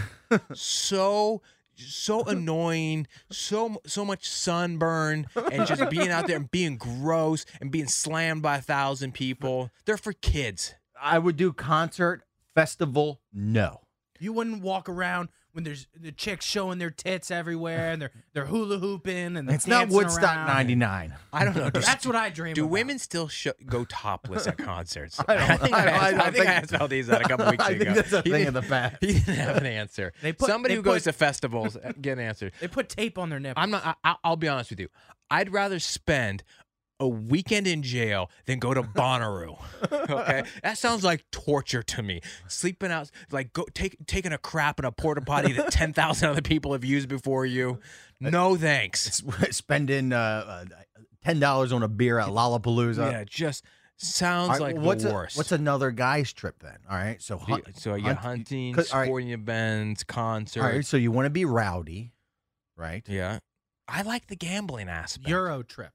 so so annoying, so so much sunburn, and just being out there and being gross and being slammed by a thousand people. They're for kids. I would do concert, festival, no. You wouldn't walk around when there's the chicks showing their tits everywhere and they're they're hula hooping and they're It's not dancing Woodstock around. ninety-nine. I don't know. Do, That's what I dream do about. women still sh- go topless at concerts? I don't- think I, I don't- asked, I don't I think think- I asked Valdez that a couple weeks I ago. think that's a He thing didn't- of the past. He didn't have an answer. They put- Somebody they who goes put- to festivals uh, get an answer. They put tape on their nipples. I'm not. I, I'll be honest with you. I'd rather spend a weekend in jail than go to Bonnaroo. Okay, that sounds like torture to me. Sleeping out, like go take taking a crap in a porta potty that ten thousand other people have used before you. No thanks. Spending uh, uh, ten dollars on a beer at Lollapalooza. Yeah, just sounds All right, like what's the a- worst. what's another guy's trip then? All right, so hunt, so you got hunting, 'cause- all right, sporting events, concerts. all right, so you want to be rowdy, right? Yeah, I like the gambling aspect. Euro trip.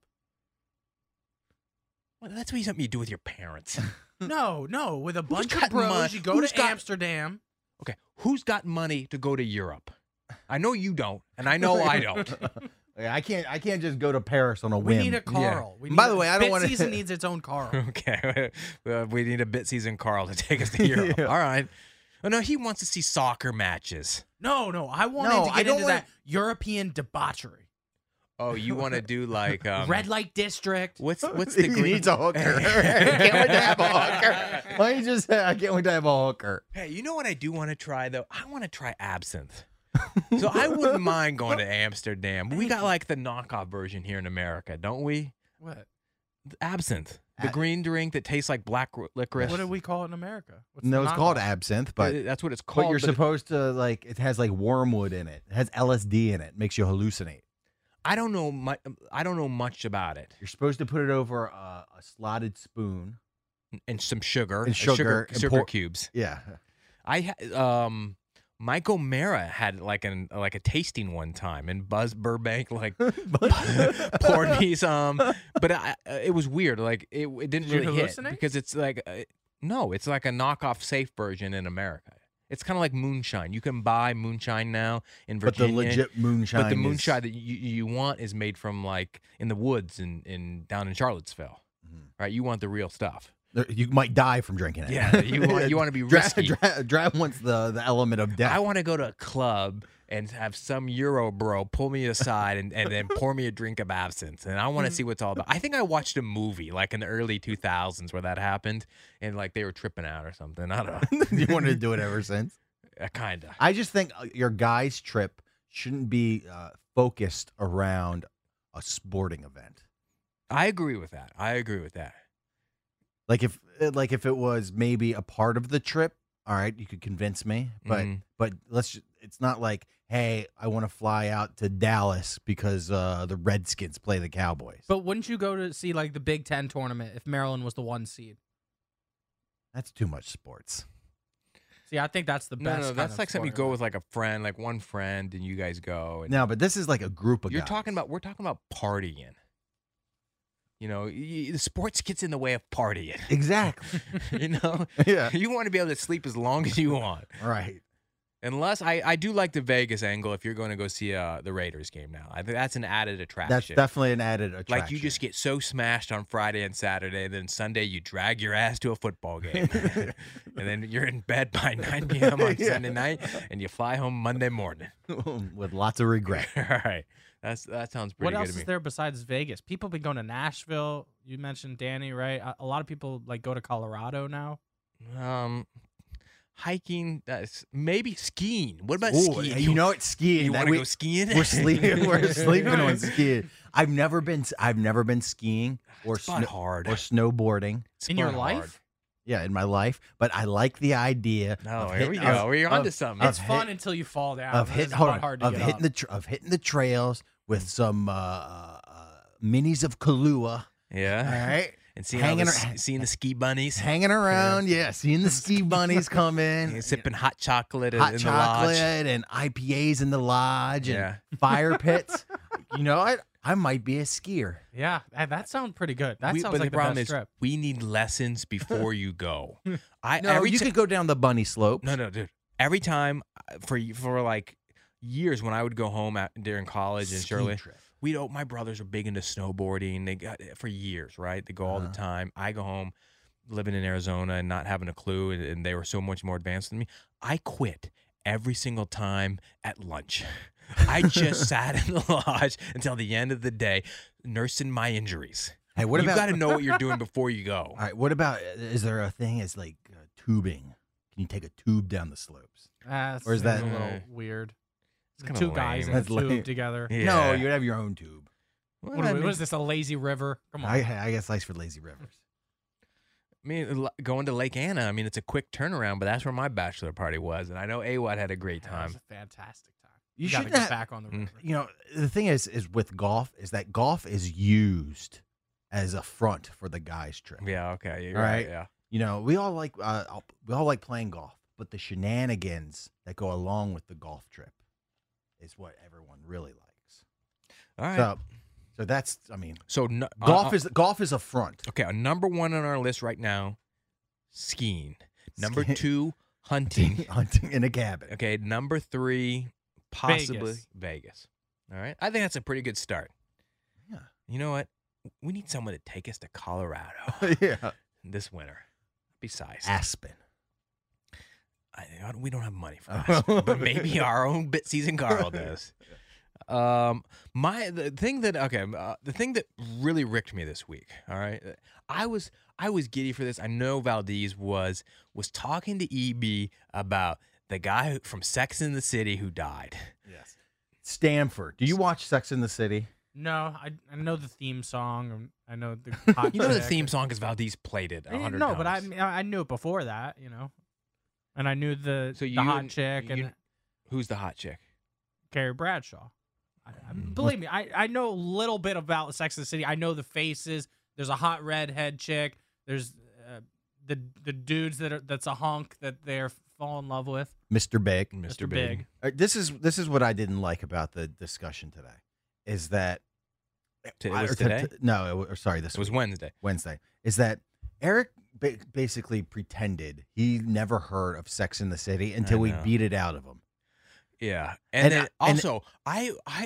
Well, that's what something you do with your parents. No, no, with a bunch of got bros, mon- you go who's to got- Amsterdam. Okay, who's got money to go to Europe? I know you don't, and I know I don't. Yeah, I can't. I can't just go to Paris on a We whim. need a Carl. We By need the a- way, I don't Bit wanna- season needs its own Carl. Okay, well, we need a bit season Carl to take us to Europe. Yeah. All right. Oh no, he wants to see soccer matches. No, no, I wanted No, to I get don't into wanna- that European debauchery. Oh, you want to do like um, Red light district. What's what's the he green? needs a hooker. I can't wait to have a hooker. Why don't you just say I can't wait to have a hooker? Hey, you know what I do want to try though? I want to try absinthe. So I wouldn't mind going to Amsterdam. We got like the knockoff version here in America, don't we? What? Absinthe, the A- green drink that tastes like black r- licorice. What do we call it in America? What's No, the it's called knockoff? absinthe, but Uh, that's what it's called. but you're but it- supposed to like. It has like wormwood in it. It has L S D in it. Makes you hallucinate. I don't know much. I don't know much about it. You're supposed to put it over a, a slotted spoon. And some sugar, And uh, sugar, sugar, and sugar pour- cubes. Yeah. I ha- um, Mike O'Mara had like an like a tasting one time, and Buzz Burbank like poured me some, but I, it was weird. Like it, it didn't Did you really hit hallucinate? because it's like uh, no, it's like a knockoff safe version in America. It's kind of like moonshine. You can buy moonshine now in But the Virginia. legit moonshine. But the is- moonshine that you, you want is made from like in the woods in, in down in Charlottesville, Mhm. right? You want the real stuff. there- you might die from drinking it. Yeah, you want you want to be Dra- risky. Dra- Drav wants the the element of death. I want to go to a club and have some Euro bro pull me aside and, and then pour me a drink of absinthe. And I want to see what's all about. I think I watched a movie like in the early two thousands where that happened and like they were tripping out or something. I don't know. You wanted to do it ever since. Uh, kind of. I just think uh, your guy's trip shouldn't be uh, focused around a sporting event. I agree with that. I agree with that. Like if uh, like if it was maybe a part of the trip, all right, you could convince me. But Mhm. but let's. ju- It's not like, hey, I want to fly out to Dallas because uh, the Redskins play the Cowboys. But wouldn't you go to see like the Big Ten tournament if Maryland was the one seed? That's too much sports. See, I think that's the No, best. no, kind that's of like something you sporting go event. with like a friend, like one friend, and you guys go. And No, but this is like a group of you're guys. talking about, we're talking about partying. You know, y- y- the sports gets in the way of partying. Exactly. You know, Yeah. you want to be able to sleep as long as you want. Right. Unless I, I do like the Vegas angle if you're going to go see uh, the Raiders game now. I think that's an added attraction. That's definitely an added attraction. like you just get so smashed on Friday and Saturday, then Sunday you drag your ass to a football game, and then you're in bed by nine p.m. on Yeah. Sunday night, and you fly home Monday morning. with lots of regret. All right, that's that sounds pretty What good else to is me. there besides Vegas? People been going to Nashville. You mentioned Danny, right? A, a lot of people like go to Colorado now. Um, hiking, that's maybe skiing. What about Ooh, skiing? you know it's skiing. You That want to we- go skiing? We're sleeping. We're sleeping on skiing. I've never been. I've never been skiing or It's fun sno- hard. or snowboarding. It's In your fun life? hard. Yeah, in my life, but I like the idea. No, of here we hitting- go. of- We're of- onto something. It's of fun hit- until you fall down. of It's hit, about hold on, hard to of get hitting up. the tr- of hitting the trails with some uh, uh, uh, minis of Kahlua. Yeah. All right, And seeing, all the, Hanging s- ar- seeing the ski bunnies. hanging around. Yeah, seeing the ski bunnies come in. And sipping hot chocolate hot in chocolate the lodge. and I P As in the lodge and Yeah. fire pits. You know, I I might be a skier. Yeah, that, that sounds pretty good. That We- sounds but like the the problem best is trip. we need lessons before you go. I No, every you ti- could go down the bunny slope. No, no, dude. Every time uh, for for like years when I would go home at, during college in Ski Shirley, trip. we don't. My brothers are big into snowboarding. They got for years, right? They go all Uh-huh. the time. I go home, living in Arizona and not having a clue, and, and they were so much more advanced than me. I quit every single time at lunch. I just sat in the lodge until the end of the day, nursing my injuries. Hey, what you about? got to know what you're doing before you go. All right, what about? Is there a thing as like uh, tubing? Can you take a tube down the slopes? Uh, Or is seems that- a little Uh, weird? The kinda two guys in lame. a That's lame. tube together. Yeah. No, you'd have your own tube. What, what is this, a lazy river? Come on. I, I guess ice for lazy rivers. I mean, l- going to Lake Anna, I mean, it's a quick turnaround, but that's where my bachelor party was, and I know A W O D had a great That time. was a fantastic time. You got to should get not- back on the river. You know, the thing is, is with golf, is that golf is used as a front for the guys' trip. Yeah, okay, you're All right. right. Yeah, You know, we all like uh, we all like playing golf, but the shenanigans that go along with the golf trip is what everyone really likes. all right. So, so that's, I mean, So, no, golf uh, is golf is a front. okay. Number one on our list right now, skiing. Number Skiing. two, hunting. Hunting in a cabin. Okay, number three, possibly Vegas. Vegas. All right, I think that's a pretty good start. Yeah. You know what? We need someone to take us to Colorado yeah. this winter. Besides, Aspen. I, I don't- we don't have money for Aspen, but maybe our own bit season Carl does. Um, my the thing that okay, uh, the thing that really ricked me this week. All right, I was I was giddy for this. I know Valdez was was talking to E B about the guy who- from Sex and the City who died. Yes. Stanford. Do you watch Sex in the City? No, I I know the theme song. and I know the hot You know the chick. theme song because Valdez played it a I- hundred No, but I times. I knew it before that, you know, and I knew the So the you hot and- chick you- and Who's the hot chick? Carrie Bradshaw. I, I, Mm. believe me, I, I know a little bit about Sex and the City. I know the faces. There's a hot redhead chick. There's uh, the the dudes that are that's a hunk that they're fall in love with. Mister Big. Mister Big. Big. Uh, This is this is what I didn't like about the discussion today, is that T- it I- was or t- today? t- no, it, wa- or sorry, this It was week, Wednesday. Wednesday. Is that Eric ba- basically pretended he never heard of Sex in the City until we know. beat it out of him. Yeah, and, And then I- and- also I I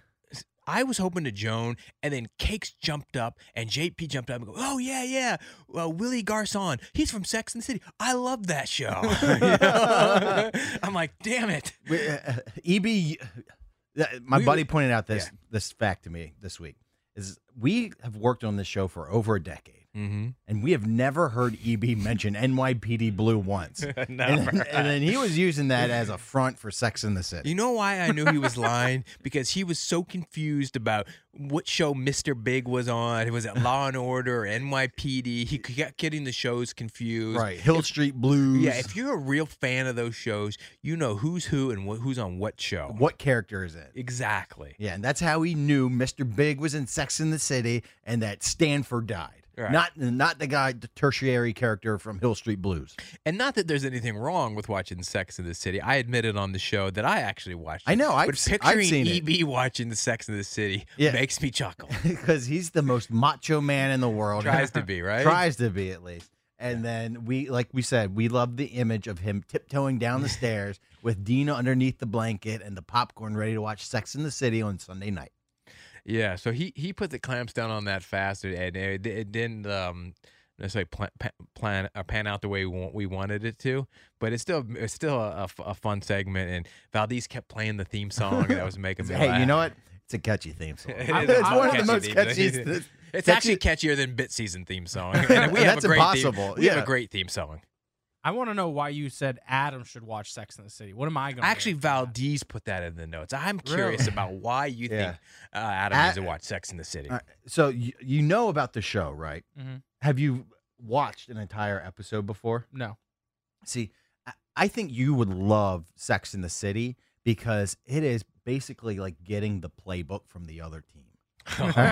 I was hoping to Joan, and then Cakes jumped up, and J P jumped up and go, "Oh yeah, yeah, well, Willie Garcon, he's from Sex and the City. I love that show." You know? I'm like, damn it. We- uh, uh, E B, uh, my We- buddy pointed out this yeah. this fact to me this week. Is we have worked on this show for over a decade, Mm-hmm. and we have never heard E B mention N Y P D Blue once. Never. And, then, and then he was using that as a front for Sex in the City. You know why I knew he was lying? Because he was so confused about what show Mister Big was on. Was it Law and Order or N Y P D? He kept getting the shows confused. Right, Hill Street Blues. Yeah, if you're a real fan of those shows, you know who's who and wh- who's on what show. what character is it? Exactly. Yeah, and that's how he knew Mister Big was in Sex in the City and that Stanford died. Right. Not not the guy, the tertiary character from Hill Street Blues. And not that there's anything wrong with watching Sex in the City. I admitted on the show that I actually watched it. I know, I've but se- I've picturing seen E it. B watching the Sex in the City Yeah. makes me chuckle. Because he's the most macho man in the world. Tries to be, right? Tries to be, at least. And then we, like we said, we love the image of him tiptoeing down the stairs with Dina underneath the blanket and the popcorn ready to watch Sex in the City on Sunday night. Yeah, so he he put the clamps down on that fast, and it, it didn't um, necessarily plan plan uh, pan out the way we, want, we wanted it to. But it's still it's still a, a f- a fun segment, and Valdez kept playing the theme song, and that was making me Hey, laugh. you know what? It's a catchy theme song. It is it's a one of the catchy most theme catchy. song. It's catchy- actually catchier than Bit Season theme song. And we have That's a great impossible. Theme, we have Yeah. a great theme song. I want to know why you said Adam should watch Sex and the City. What am I going to Actually, Valdez put that in the notes. I'm curious Really? about why you Yeah. think uh, Adam Ad- needs to watch Sex in the City. All right, so you, you know about the show, right? Mhm. Have you watched an entire episode before? No. See, I- I think you would love Sex in the City because it is basically like getting the playbook from the other team. All right.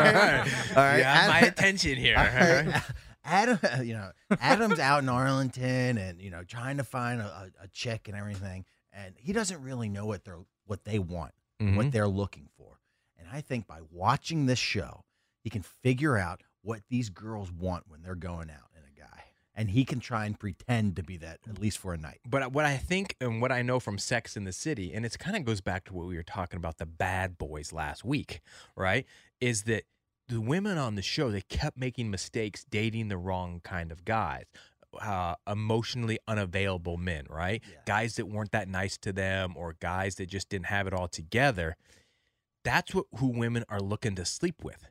All right. You have my Ad- attention here. All right. Adam, you know, Adam's out in Arlington and you know trying to find a, a, a chick and everything, and he doesn't really know what they're what they want, Mhm. what they're looking for. And I think by watching this show, he can figure out what these girls want when they're going out in a guy, and he can try and pretend to be that at least for a night. But what I think and what I know from Sex in the City, and it kind of goes back to what we were talking about the bad boys last week, right? Is that the women on the show, they kept making mistakes dating the wrong kind of guys. Uh, emotionally unavailable men, right? Yeah. Guys that weren't that nice to them or guys that just didn't have it all together. That's what who women are looking to sleep with.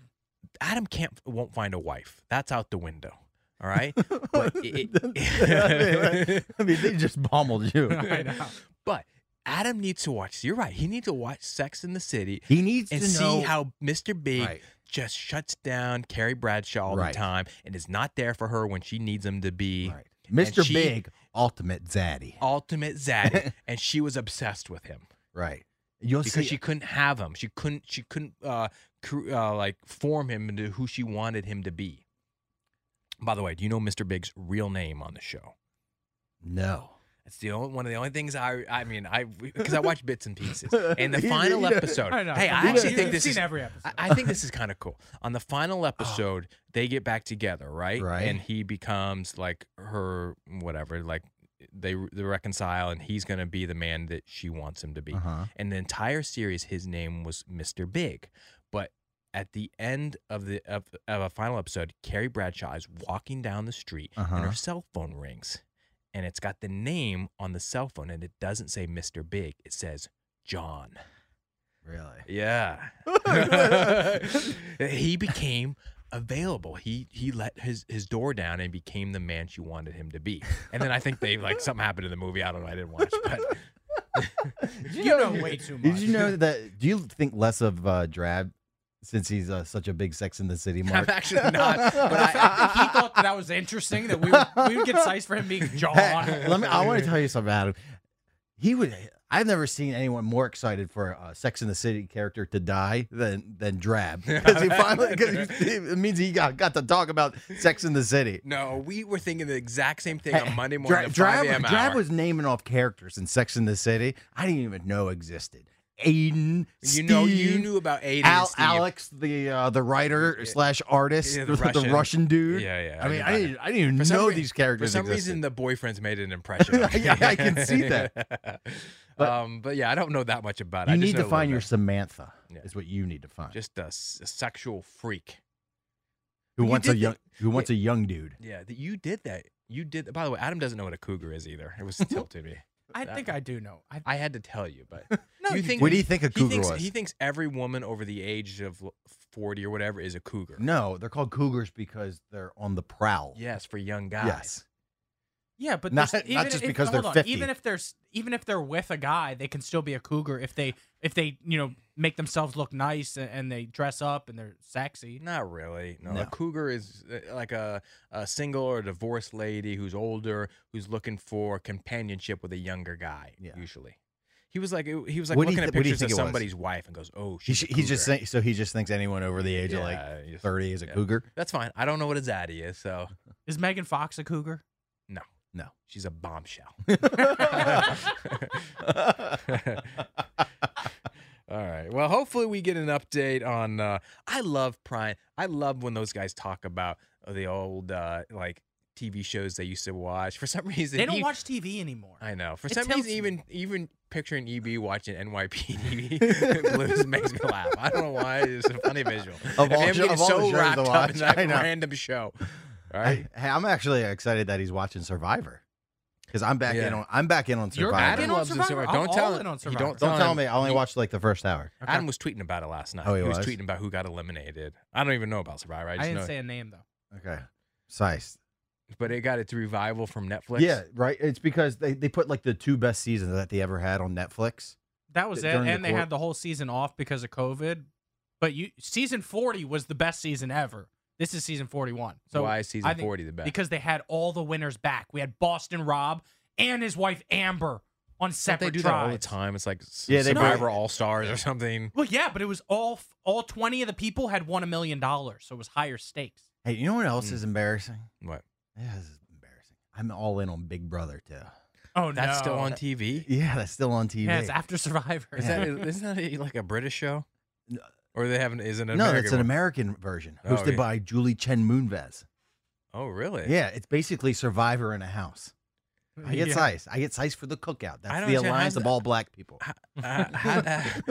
Adam can't won't find a wife. That's out the window. All right? But it, I mean, they just pummeled you. I know. but Adam needs to watch. You're right. He needs to watch Sex in the City. He needs and to see know how Mister Big Right. just shuts down Carrie Bradshaw all Right. the time and is not there for her when she needs him to be. Right. Mister she- Big, ultimate zaddy. Ultimate zaddy, and she was obsessed with him Right. You'll because see. she couldn't have him. She couldn't. She couldn't uh, cr- uh, like form him into who she wanted him to be. By the way, do you know Mister Big's real name on the show? no. It's the only one of the only things I. I mean, I because I watch bits and pieces. And the You- final you know- episode. I know. Hey, I You actually know- think you've this seen is every episode. I, I think this is kind of cool. On the final episode, they get back together, right? Right. And he becomes like her, whatever. Like they they reconcile, and he's gonna be the man that she wants him to be. Uh-huh. And the entire series, his name was Mister Big, but at the end of the of, of a final episode, Carrie Bradshaw is walking down the street, Uh-huh. and her cell phone rings, and it's got the name on the cell phone, and it doesn't say Mister Big, it says John. Really? Yeah. He became available. He he let his, his door down and became the man she wanted him to be. And then I think they like something happened in the movie. I don't know. I didn't watch, but You know way too much. Did you know that? Do you think less of uh, Drab since he's uh, such a big Sex in the City I'm mark? actually not. But I I, think he thought that that was interesting that we would, we would get sized for him being John. Let me. I want to tell you something about him. He would. I've never seen anyone more excited for a Sex in the City character to die than than Drab because he finally. Cause he, it means he got, got to talk about Sex in the City. no, we were thinking the exact same thing on Monday morning Dra- at Drab, five a.m. Drab hour. was naming off characters in Sex in the City I didn't even know existed. Aiden, you know, you Steve, knew about Aiden Al, and Steve. Alex, the uh, the writer slash artist, Yeah, the, the the Russian, Russian. dude. Yeah, yeah, I I mean, knew I about didn't, I didn't even For some know rea- these characters. For some existed. reason, the boyfriends made an impression. on me. Yeah, I can see that. But- um, but yeah, I don't know that much about it. You I just need know to a little find your bit. Samantha. Yeah. Is what you need to find. just a, s- a sexual freak. who you wants a did young that- who wants a young dude. Yeah, that you did that. You did. By the way, Adam doesn't know what a cougar is either. It was tilted me. I think I do know. I, I had to tell you, but No, you you think What do you think a he cougar thinks, was? He thinks every woman over the age of forty or whatever is a cougar. No, they're called cougars because they're on the prowl. Yes, for young guys. Yes. yeah, but Not- there's- not even just if, because hold they're on, fifty. Even if there's even if they're with a guy, they can still be a cougar if they if they you know make themselves look nice and, and they dress up and they're sexy. Not really. No, No. a cougar is uh, like a, a single or divorced lady who's older, who's looking for companionship with a younger guy. Yeah. Usually, he was like he was like What do you looking at thi- what do you pictures think of it was? somebody's wife and goes, "Oh, He, she's sh- a he just cougar." think, so he just thinks anyone over the age of like Yeah, he just- thirty is a yeah. cougar. That's fine. I don't know what a zaddy is, so Is Megan Fox a cougar? no, No. she's a bombshell. All right. Well, hopefully we get an update on. Uh, I love Prime. I love when those guys talk about the old uh, like T V shows they used to watch. For some reason, They don't he- watch T V anymore. I know. For It some tilts reason, me. even even picturing E B watching N Y P D Blues makes me laugh. I don't know why. It's a funny visual. Of all him sho- getting of all the so shows to wrapped up watch, in that I know. random show. All right. I, hey, I'm actually excited that he's watching Survivor because I'm back in Yeah. on I'm back in on You're Survivor. back in Adam on loves the Survivor? Survivor. Don't I'm tell all him. in on You Survivor. don't Don't tell tell him. me. I only He- watched like the first hour. Adam was tweeting about it last night. Oh, he was? was? tweeting about who got eliminated. I don't even know about Survivor. I I just didn't know, say a name though. Okay. Size. but it got its revival from Netflix. Yeah, right. It's because they, they put like the two best seasons that they ever had on Netflix. That was D- it, during the and they court- had the whole season off because of COVID. But you season forty was the best season ever. This is season forty-one. So why is season I think- forty the best? Because they had all the winners back. We had Boston Rob and his wife Amber on Don't separate they do that all the tribes. time? It's like s- Yeah, they Survivor bring- All Stars or something. Well, yeah, but it was all all twenty of the people had won a million dollars, so it was higher stakes. Hey, you know what else Mm. is embarrassing? What? Yeah, this is embarrassing. I'm all in on Big Brother too. Oh, That's no. still on T V. Yeah, that's still on T V. Yeah, it's after Survivor. Is that isn't that a, like a British show? No. Or they have an is it an no, American it's an one? American version Oh, hosted yeah. by Julie Chen Moonves. Oh, really? Yeah, it's basically Survivor in a house. I get Yeah. size. I get size for the cookout. That's don't the understand. alliance How's of that- all black people. Uh, how,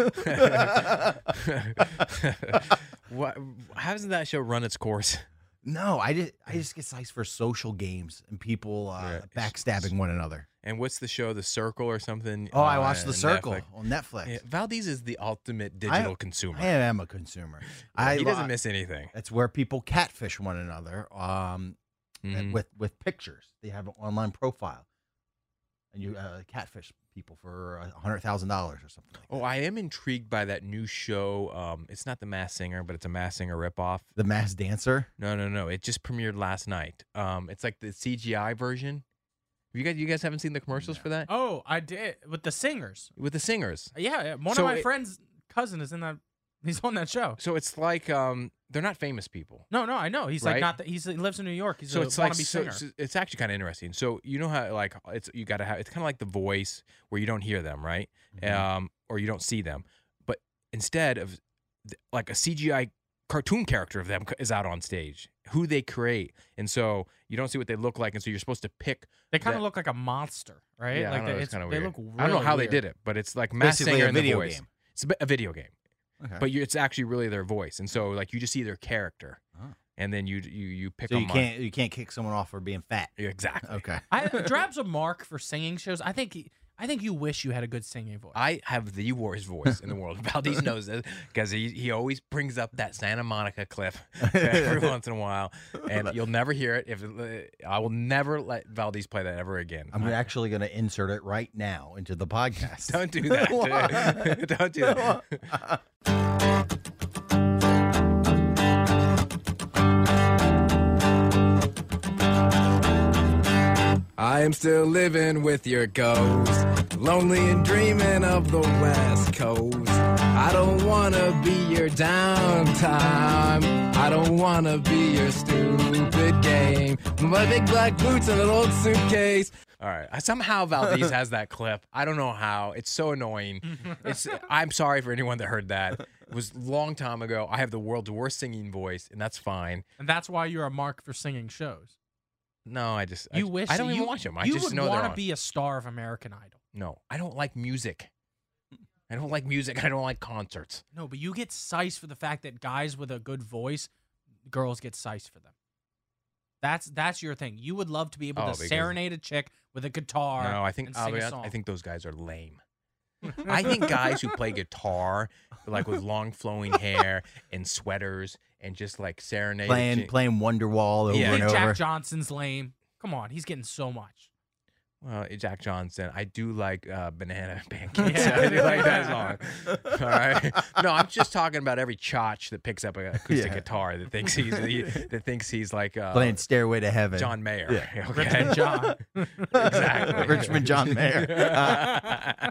what, how doesn't that show run its course? No, I just I just get size for social games and people uh, Yeah. backstabbing one another. And what's the show? The Circle or something? Oh, I on watched The Circle Netflix? on Netflix. Yeah, Valdez is the ultimate digital consumer. I am a consumer. Yeah, I he doesn't li- miss anything. It's where people catfish one another um, Mhm. with with pictures. They have an online profile, and you uh, catfish people for a hundred thousand dollars or something. Like Oh, I am intrigued by that new show. Um, it's not The Masked Singer, but it's a Masked Singer ripoff. The Masked Dancer. No, no, no. It just premiered last night. Um, it's like the C G I version. You guys, you guys haven't seen the commercials for that Oh, I did with the singers. with the singers. Yeah, yeah. One So of my it- friends' cousin is in that. He's on that show. So it's like um, they're not famous people. No, no, I know. He's Right? like not. The, he's he lives in New York. He's So a it's like wannabe so, singer. so it's actually kind of interesting. So you know how like it's you got to have it's kind of like The Voice where you don't hear them, right? Um, or you don't see them, but instead of th- like a C G I cartoon character of them c- is out on stage, who they create, and so you don't see what they look like, and so you're supposed to pick. They kind that- of look like a monster, right? Yeah, like I don't they, know, it's it's, kind of they weird. look. Really I don't know how weird. they did it, but it's like Masked Basically Singer a and The video Voice. game. It's a, bit- a video game. Okay. But you, it's actually really their voice, and so like you just see their character, Oh. and then you you you pick So them. you can't you can't kick someone off for being fat. On, exactly. Okay. I, Drab's a mark for singing shows. I think. He, I think you wish you had a good singing voice. I have the worst voice in the world. Valdez knows this because he, he always brings up that Santa Monica clip every once in a while, and you'll never hear it. If uh, I will never let Valdez play that ever again. I'm actually going to insert it right now into the podcast. Don't do that. Don't do that. I am still living with your ghost, lonely and dreaming of the West Coast. I don't wanna be your downtime. I don't wanna be your stupid game. My big black boots and an old suitcase. All right. Somehow Valdez has that clip. I don't know how. It's so annoying. It's. I'm sorry for anyone that heard that. It was a long time ago. I have the world's worst singing voice, and that's fine. and that's why you're a mark for singing shows. No, I just. You I, wish I don't that even you, watch them. I you just would know they're want on. to be a star of American Idol. No, I don't like music. I don't like music. I don't like concerts. No, but you get sized for the fact that guys with a good voice, girls get sized for them. That's that's your thing. You would love to be able Oh, to because- serenade a chick with a guitar. No, I think and I'll sing be a honest, song. I think those guys are lame. I think guys who play guitar, like with long flowing hair and sweaters, and just like serenade. playing playing Wonderwall over Yeah. and Jack over. Johnson's lame. Come on, he's getting so much. Well, Jack Johnson. I do like uh, Banana Pancakes. I do like that song. All right. No, I'm just talking about every chotch that picks up an acoustic Yeah. guitar that thinks he's he, that thinks he's like uh, Playing Stairway to Heaven. John Mayer. Yeah. Okay. Richmond John. Exactly. Richmond John Mayer.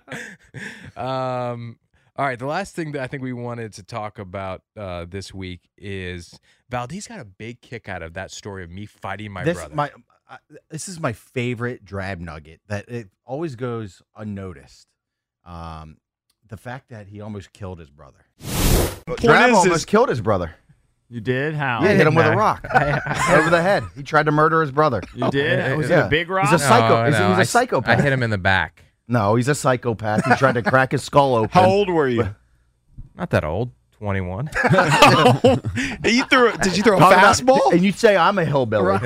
um. All right. The last thing that I think we wanted to talk about uh, this week is Valdez got a big kick out of that story of me fighting my this brother. my uh, this is my favorite Drab nugget that it always goes unnoticed. Um, the fact that he almost killed his brother. Drab is almost this- killed his brother. You did? How? Yeah, hit him with a rock over the head. He tried to murder his brother. You did? Was it Yeah. a big rock? He's a psycho. No, he's, no, he's a I s- psychopath. I hit him in the back. No, he's a psychopath. He tried to crack his skull open. How old were you? Not that old. twenty-one. you threw, did you throw a Talk about- fastball? and you say I'm a hillbilly.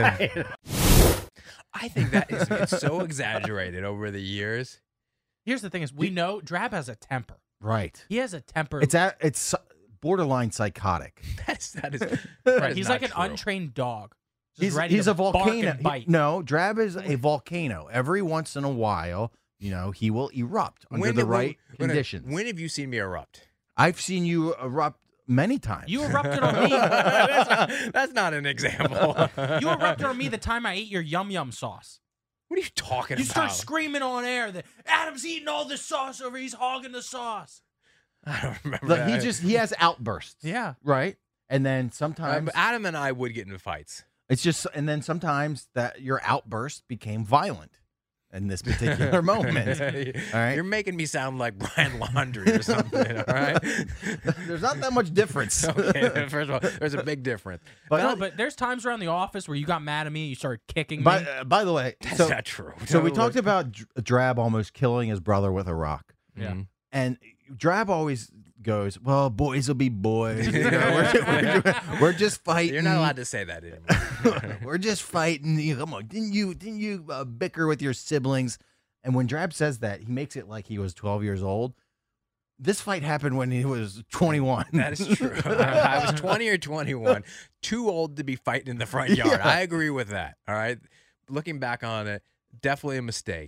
I think that is it's so exaggerated over the years. Here's the thing: is we know Drab has a temper. Right. He has a temper. It's a, it's borderline psychotic. That's that is. right. that is He's not like an true. untrained dog. Just He's, ready he's to a volcano. bark and He- bite. no, Drab is a volcano. Every once in a while, you know, he will erupt under When the did- when- right when- conditions. When have you seen me erupt? I've seen you erupt many times. You erupted on me. that's, not, that's not an example. You erupted on me the time I ate your yum yum sauce. What are you talking You about? start screaming on air that Adam's eating all this sauce over. He's hogging the sauce. I don't remember. Look, that. he just he has outbursts. Yeah. Right. And then Um, sometimes Adam and I would get into fights. it's just and then sometimes that your outburst became violent in this particular moment. All right. You're making me sound like Brian Laundrie or something. All right. There's not that much difference. Okay. First of all, there's a big difference. But, no, but there's times around the office where you got mad at me. You started kicking by, me. uh, by the way, That's so, not true. so we Look- talked about Dr- Drab almost killing his brother with a rock. Yeah. Mhm. And Drab always goes, "Well, boys will be boys. You know, we're, we're, we're just fighting. You're not allowed to say that anymore. We're just fighting. You- Come on, didn't you? Didn't you uh, bicker with your siblings?" And when Drab says that, he makes it like he was twelve years old. This fight happened when he was twenty-one. That is true. I was twenty or twenty-one, too old to be fighting in the front yard. Yeah. I agree with that. All right. Looking back on it, definitely a mistake.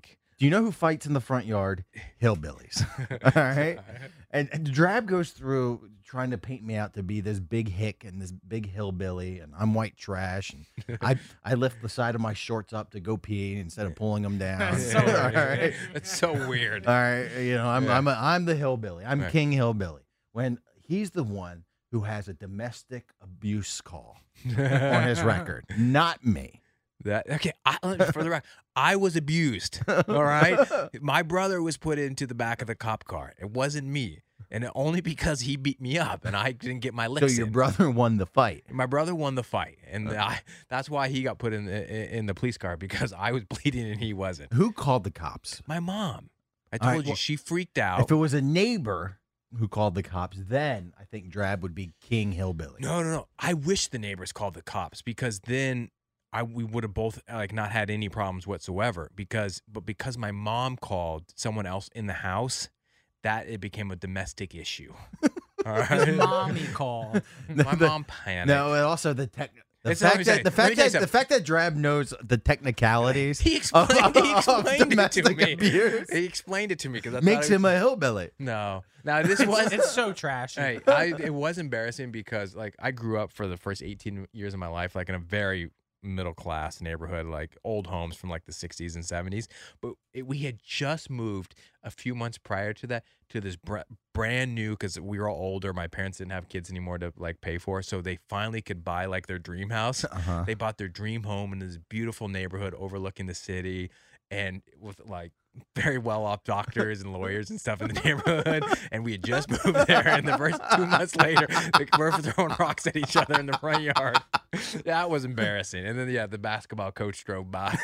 Do you know who fights in the front yard? Hillbillies. All right. And, and Drab goes through trying to paint me out to be this big hick and this big hillbilly, and I'm white trash. And I I lift the side of my shorts up to go pee instead of pulling them down. That's so All weird. right. It's so weird. All right. You know, I'm Yeah. I'm a, I'm the hillbilly. I'm Right. King Hillbilly. When he's the one who has a domestic abuse call on his record, not me. That okay? I, for the record, I was abused. All right, my brother was put into the back of the cop car. It wasn't me, and only because he beat me up and I didn't get my So licks your in. brother won the fight. My brother won the fight, and I, that's why he got put in the in the police car because I was bleeding and he wasn't. Who called the cops? My mom. I All told right, you well, she freaked out. If it was a neighbor who called the cops, then I think Drab would be King Hillbilly. No, no, no. I wish the neighbors called the cops because then I we would have both like not had any problems whatsoever. Because but because my mom called someone else in the house, that it became a domestic issue. All right. His mommy called. My The- mom panicked. No, and also the tech. The It's not fact, what I'm that, the, saying. Let me fact tell you that, the something. fact that Drab knows the technicalities He of, explained, he of explained it to domestic me. abuse He explained it to me because makes him a hillbilly. no. Now this was It's so trashy. Hey, I, it was embarrassing because like I grew up for the first eighteen years of my life like in a very middle class neighborhood, like old homes from like the sixties and seventies. But it, we had just moved a few months prior to that to this br- brand new because we were all older. My parents didn't have kids anymore to like pay for, so they finally could buy like their dream house. Uh-huh. They bought their dream home in this beautiful neighborhood overlooking the city, and with like very well off doctors and lawyers and stuff in the neighborhood. And we had just moved there, and the first two months later, they were throwing rocks at each other in the front yard. That was embarrassing. And then, yeah, the basketball coach drove by,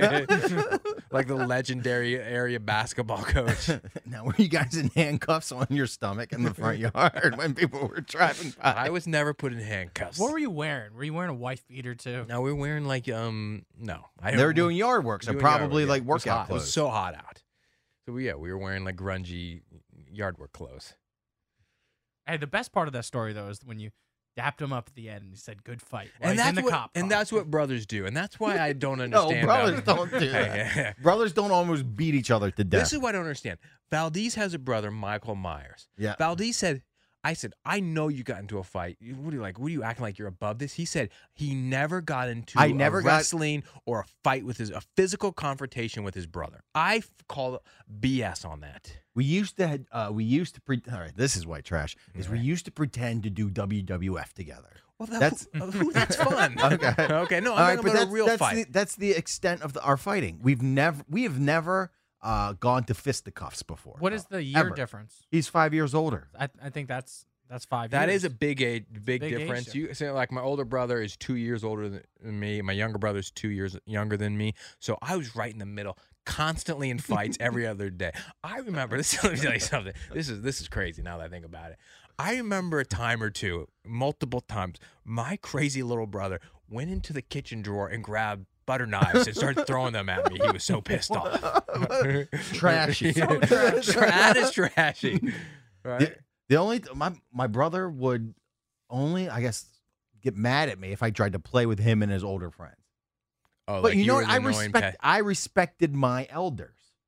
like the legendary area basketball coach. Now, were you guys in handcuffs on your stomach in the front yard when people were driving by? I was never put in handcuffs. What were you wearing? Were you wearing a wife beater too? No, we were wearing like um no. I They were doing yard work, so doing yard probably work, like yeah. It was workout hot. It was clothes. so hot out. So yeah, we were wearing like grungy yard work clothes. Hey, the best part of that story though is when you dapped him up at the end and you said, "Good fight." While And he's that's in the what cop and car. that's what brothers do, and that's why I don't no, understand. brothers Val- don't do that. Hey, yeah. Brothers don't almost beat each other to death. This is what I don't understand. Valdez has a brother, Michael Myers. Yeah. Valdez said, I said, I know you got into a fight. You- What are you like? What are you acting like you're above this? He said he never got into I a never got- wrestling or a fight with his a physical confrontation with his brother. I f- call B S on that. We used to had, uh, we used to pre- all right, this is white trash. Is we Right. used to pretend to do W W F together. Well, that, That's- who, who- that's fun. Okay. Okay. No, All I'm right, talking but about that's, a real that's fight. The, that's the extent of the, our fighting. We've never we have never uh, gone to fisticuffs before. What is the year Ever. difference? He's five years older. I, I think that's that's five. That years. is a big age, big, big age difference. difference. You say like my older brother is two years older than me. My younger brother is two years younger than me. So I was right in the middle, constantly in fights every other day. I remember this. Let me tell you something. This is this is crazy now that I think about it. I remember a time or two, multiple times, my crazy little brother went into the kitchen drawer and grabbed butter knives and started throwing them at me. He was so pissed off. Trashy. So trashy. That is trashy. Right? The, the only my my brother would only I guess get mad at me if I tried to play with him and his older friends. Oh, But like you know were what? the I annoying respect pet- I respected my elders.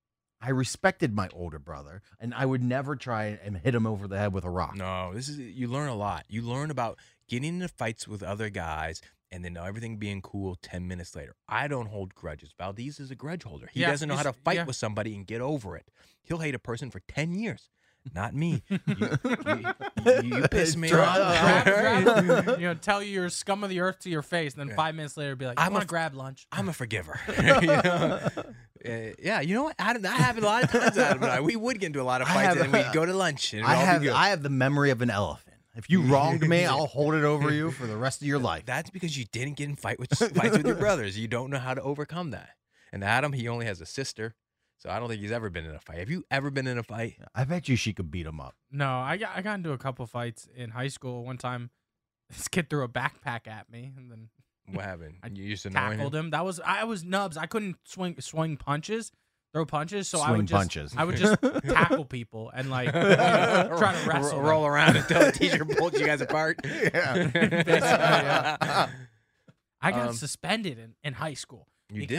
I respected my older brother, and I would never try and hit him over the head with a rock. No, this is you learn a lot. You learn about getting into fights with other guys and then everything being cool ten minutes later. I don't hold grudges. Valdez is a grudge holder. He Yeah, doesn't know how to he's- fight yeah. with somebody and get over it. He'll hate a person for ten years. Not me. You, you, you, you piss me Try- off. Grab- grab- you know, tell you you're scum of the earth to your face, and then Yeah. five minutes later, be like, I'm "I'm a gonna f- grab lunch." I'm a forgiver. you know? Uh, yeah, you know what? Adam, that happened a lot of times. Adam and I, we would get into a lot of I fights, have- and we'd go to lunch. And it'd I all be have good. I have the memory of an elephant. If you wronged me, I'll hold it over you for the rest of your life. That's because you didn't get in fight with fights with your brothers. You don't know how to overcome that. And Adam, he only has a sister, so I don't think he's ever been in a fight. Have you ever been in a fight? I bet you she could beat him up. No, I got I got into a couple fights in high school. One time, this kid threw a backpack at me, and then What happened? I You used to know tackled him. him. That was I was nubs. I couldn't swing swing punches, throw punches. So I Swing would just punches. I would just tackle people and like you know, try to wrestle. roll them. around until the teacher pulls you guys apart. Yeah. I got Um, suspended in, in high school You because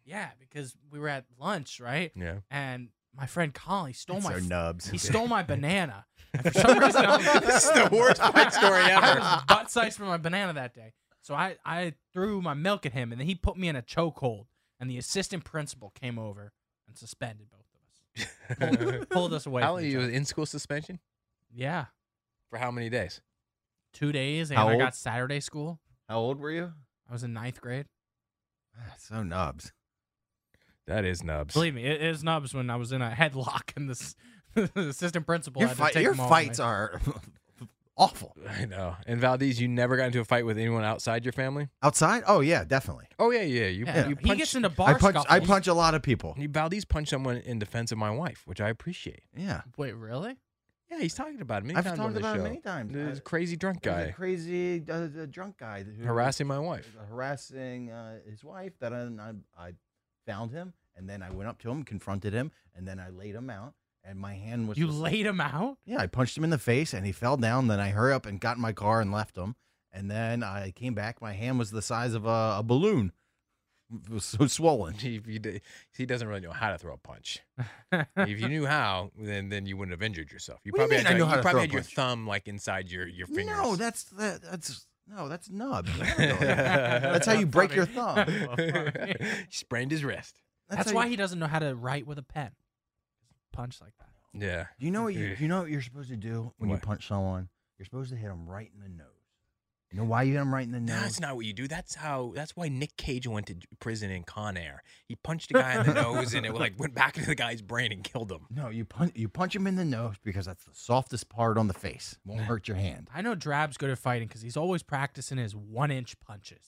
Yeah, because we were at lunch, right? Yeah. And my friend Colin, he stole It's my so nubs. he stole my banana. And for some reason, I was, This is the worst fight story I ever. was butt sized for my banana that day. So I, I threw my milk at him, and then he put me in a chokehold. And the assistant principal came over and suspended both of us. Pulled, pulled us away. How from long each you other. was in school suspension? Yeah, For how many days? two days, and How I old? got Saturday school. How old were you? I was in ninth grade. So nubs. That is nubs. Believe me, it is nubs when I was in a headlock and the, s- the assistant principal Your, had fight, to take your them all fights away. are awful. I know. And Valdez, you never got into a fight with anyone outside your family? Outside? Oh yeah, definitely. Oh yeah, yeah. You, Yeah, you he punch, gets into bar I punch. I scuffles. punch a lot of people. you- Valdez punched someone in defense of my wife, which I appreciate. Yeah, Wait, really? Yeah, he's talking about it many I've times talked on the about show. it many times. This I- crazy drunk There's guy a crazy uh, uh, drunk guy who harassing my wife. harassing uh, his wife. That I, I I found him, and then I went up to him, confronted him, and then I laid him out. And my hand was You the- laid him out? Yeah, I punched him in the face, and he fell down. Then I hurried up and got in my car and left him. And then I came back. My hand was the size of a, a balloon. It was so swollen. He, he, d- he doesn't really know how to throw a punch. If you knew how, then then you wouldn't have injured yourself. You What do probably you mean had, I your- know you how to probably throw a had your punch? thumb like inside your, your fingers. No, that's that, that's no, that's nubs. That's how you break your thumb. He sprained his wrist. That's, how why you- he doesn't know how to write with a pen. Punch like that. Yeah. Do you know what you, do you know what you're supposed to do when you What? punch someone? You're supposed to hit them right in the nose. You know why you hit them right in the nose? That's not what you do. That's how. That's why Nick Cage went to j- prison in Con Air. He punched a guy in the nose, and it like went back into the guy's brain and killed him. No, you punch you punch him in the nose because that's the softest part on the face. Won't hurt your hand. I know Drab's good at fighting because he's always practicing his one-inch punches.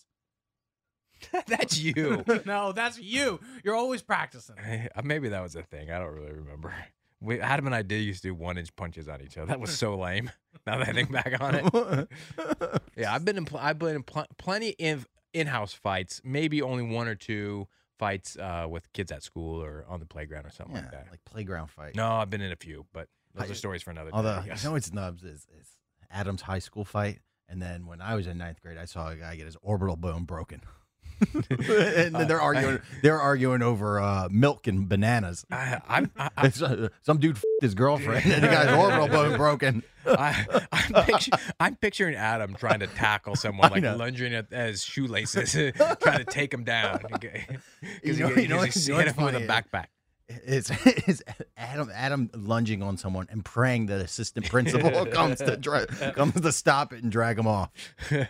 That's you. No, that's you. You're always practicing. I- uh, Maybe that was a thing. I don't really remember. We, Adam and I did used to do one inch punches on each other. That was so lame. Now that I think back on it. Yeah, I've been in. Pl- I've been in pl- plenty of in-house fights. Maybe only one or two fights uh, with kids at school or on the playground or something Yeah, like that. like playground fight. No, I've been in a few, but those I- are stories for another day. Although I you guess. know it's nubs is, is Adam's high school fight, and then when I was in ninth grade, I saw a guy get his orbital bone broken. and then they're arguing. They're arguing over uh, milk and bananas. I, I'm, I, I, It's, uh, some dude f***ed his girlfriend, and the guy's orbital bone broken. I, I'm, picture, I'm picturing Adam trying to tackle someone, like know. lunging at, at his shoelaces, trying to take him down. Because You he, know- he, you know he what's- just you know hit what's him with a funny? backpack. It's, it's Adam Adam lunging on someone and praying that assistant principal comes to dra- comes to stop it and drag him off.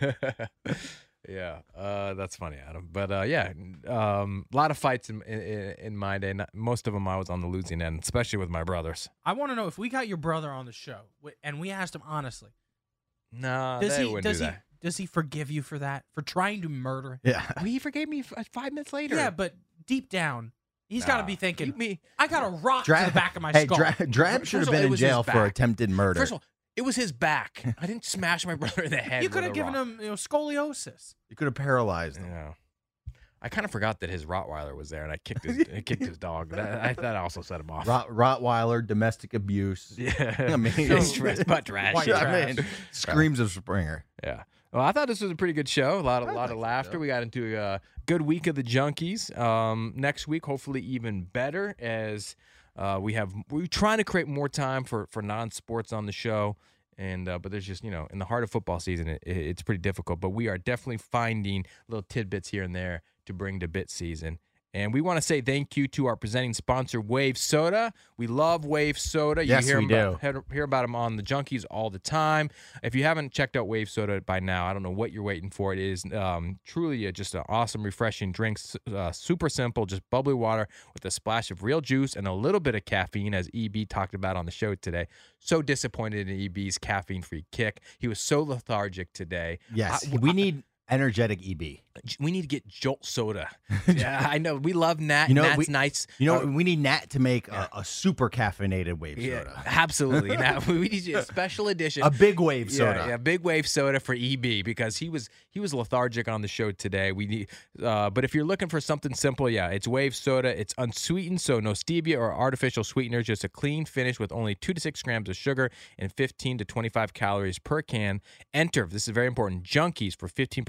Yeah, uh, that's funny, Adam. But uh, yeah, um, a lot of fights in, in, in my day. Not, most of them I was on the losing end, especially with my brothers. I want to know if we got your brother on the show wi- and we asked him honestly, No, does they he wouldn't does do he that. does he forgive you for that, for trying to murder him? Yeah, Well, he forgave me f- five minutes later. Yeah, but deep down, he's got to Nah, be thinking, you- me- I got a rock to the back of my hey, skull. Dra- Drab First should have of all, been it in was his jail for back. attempted murder. First of all, it was his back. I didn't smash my brother in the head. You could with have a given rock. him, you know, scoliosis. you could have paralyzed him. Yeah. I kind of forgot that his Rottweiler was there, and I kicked his I kicked his dog. That, I, that also set him off. Rot- Rottweiler, domestic abuse. Yeah, I mean, It's trash, butt trash. White Yeah. trash. I mean, screams of Springer. Yeah. Well, I thought this was a pretty good show. A lot of I lot like of the laughter. show. We got into a good week of the Junkies. Um, next week, hopefully, even better as uh, we have. We're trying to create more time for for non sports on the show. And uh, but there's just, you know, in the heart of football season, it, it, it's pretty difficult. But we are definitely finding little tidbits here and there to bring to bit season. And we want to say thank you to our presenting sponsor, Wave Soda. We love Wave Soda. You Yes, hear we about, do. hear- hear about them on the Junkies all the time. If you haven't checked out Wave Soda by now, I don't know what you're waiting for. It is um, truly a, just an awesome, refreshing drink. S- Uh, super simple, just bubbly water with a splash of real juice and a little bit of caffeine, as E B talked about on the show today. So disappointed in E B's caffeine-free kick. He was so lethargic today. Yes, I- we need energetic E B. We need to get Jolt Soda. Yeah, I know. We love Nat. You know, Nat's we- nice. You know, Uh, we need Nat to make a, a super caffeinated wave yeah, soda. absolutely. Now we need a special edition. A big wave soda. Yeah, yeah, big wave soda for E B because he was he was lethargic on the show today. We need, uh, but if you're looking for something simple, yeah, it's wave soda. It's unsweetened, so no stevia or artificial sweeteners. Just a clean finish with only two to six grams of sugar and fifteen to twenty-five calories per can. Enter. This is very important. Junkies for fifteen percent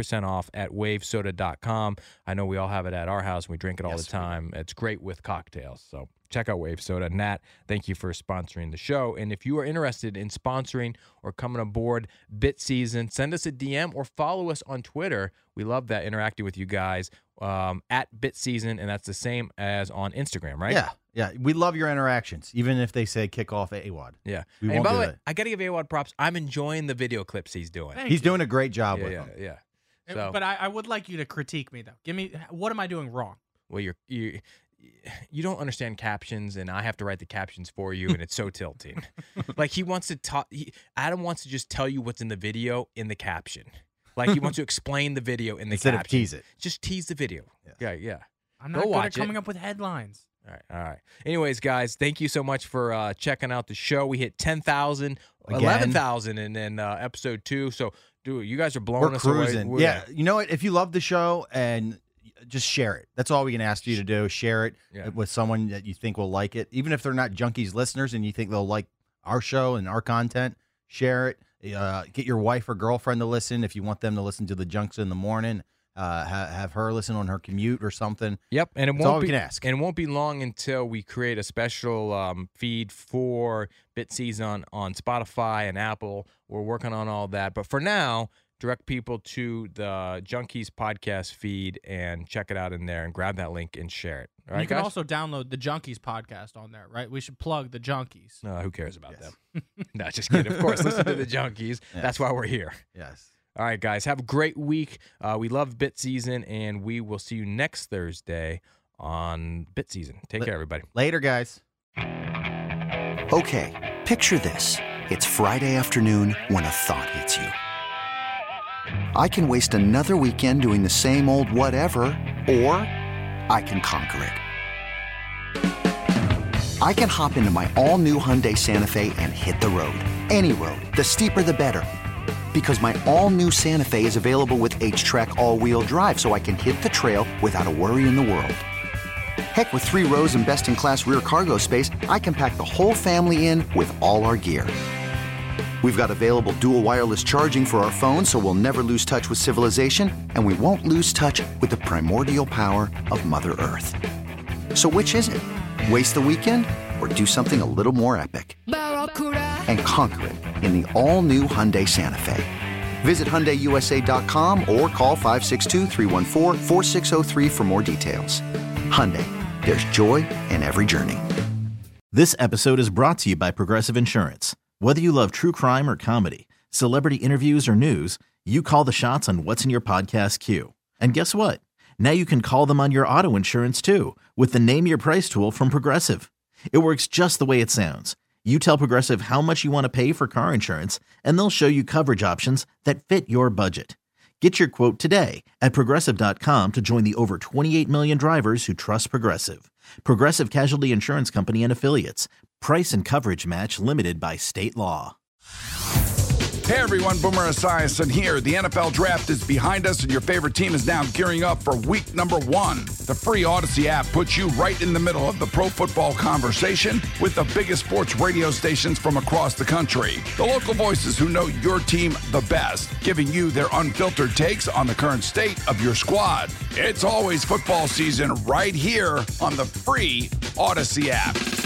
percent off at wave soda dot com. I know we all have it at our house. We drink it all Yes, the time. It's great with cocktails. So check out Wave Soda. Nat, thank you for sponsoring the show. And if you are interested in sponsoring or coming aboard Bit Season, send us a D M or follow us on Twitter. We love that, interacting with you guys um, at Bit Season, and that's the same as on Instagram, right? Yeah, yeah. We love your interactions, even if they say kick off A W O D. Yeah. We and won't by do the way, that. I got to give A W O D props. I'm enjoying the video clips he's doing. Thank He's you. doing a great job yeah, with yeah, them. yeah. Uh, So, But I, I would like you to critique me, though. Give me, what am I doing wrong? well, you're you you don't understand captions, and I have to write the captions for you, and it's so tilting. Like he wants to talk. He, Adam wants to just tell you what's in the video in the caption. Like he wants to explain the video in the Instead caption. of tease it. Just tease the video. Yes. Yeah, yeah. I'm Go not good watch at it. coming up with headlines. All right, all right. Anyways, guys, thank you so much for uh, checking out the show. We hit ten thousand, Again. eleven thousand in, in uh, episode two. So, dude, you guys are blowing We're us cruising. away. We're- Yeah, you know what? If you love the show, and just share it. That's all we can ask you to do. Share it Yeah. with someone that you think will like it. Even if they're not Junkies listeners and you think they'll like our show and our content, share it. Uh, get your wife or girlfriend to listen if you want them to listen to the Junks in the morning. Uh, ha- have her listen on her commute or something. Yep, and it That's won't all we be can ask. and it won't be long until we create a special um, feed for Bit Season on, on Spotify and Apple. We're working on all that, but for now, direct people to the Junkies podcast feed and check it out in there, and grab that link and share it. All right, you can guys? also download the Junkies podcast on there, right? We should plug the Junkies. Uh, who cares about Yes. them? No, just kidding. Of course, listen to the Junkies. That's why we're here. Yes. All right, guys, have a great week. Uh, we love Bit Season, and we will see you next Thursday on Bit Season. Take Let- care, everybody. Later, guys. Okay, picture this. It's Friday afternoon when a thought hits you. I can waste another weekend doing the same old whatever, or I can conquer it. I can hop into my all-new Hyundai Santa Fe and hit the road. Any road. The steeper, the better. Because my all-new Santa Fe is available with H-Track all-wheel drive, so I can hit the trail without a worry in the world. Heck, with three rows and best-in-class rear cargo space, I can pack the whole family in with all our gear. We've got available dual wireless charging for our phones, so we'll never lose touch with civilization, and we won't lose touch with the primordial power of Mother Earth. So which is it? Waste the weekend or do something a little more epic? And conquer it in the all-new Hyundai Santa Fe. Visit Hyundai U S A dot com or call five six two, three one four, four six zero three for more details. Hyundai, there's joy in every journey. This episode is brought to you by Progressive Insurance. Whether you love true crime or comedy, celebrity interviews or news, you call the shots on what's in your podcast queue. And guess what? Now you can call them on your auto insurance too with the Name Your Price tool from Progressive. It works just the way it sounds. You tell Progressive how much you want to pay for car insurance, and they'll show you coverage options that fit your budget. Get your quote today at Progressive dot com to join the over twenty-eight million drivers who trust Progressive. Progressive Casualty Insurance Company and Affiliates. Price and coverage match limited by state law. Hey everyone, Boomer Esiason here. The N F L Draft is behind us and your favorite team is now gearing up for week number one. The free Odyssey app puts you right in the middle of the pro football conversation with the biggest sports radio stations from across the country. The local voices who know your team the best, giving you their unfiltered takes on the current state of your squad. It's always football season right here on the free Odyssey app.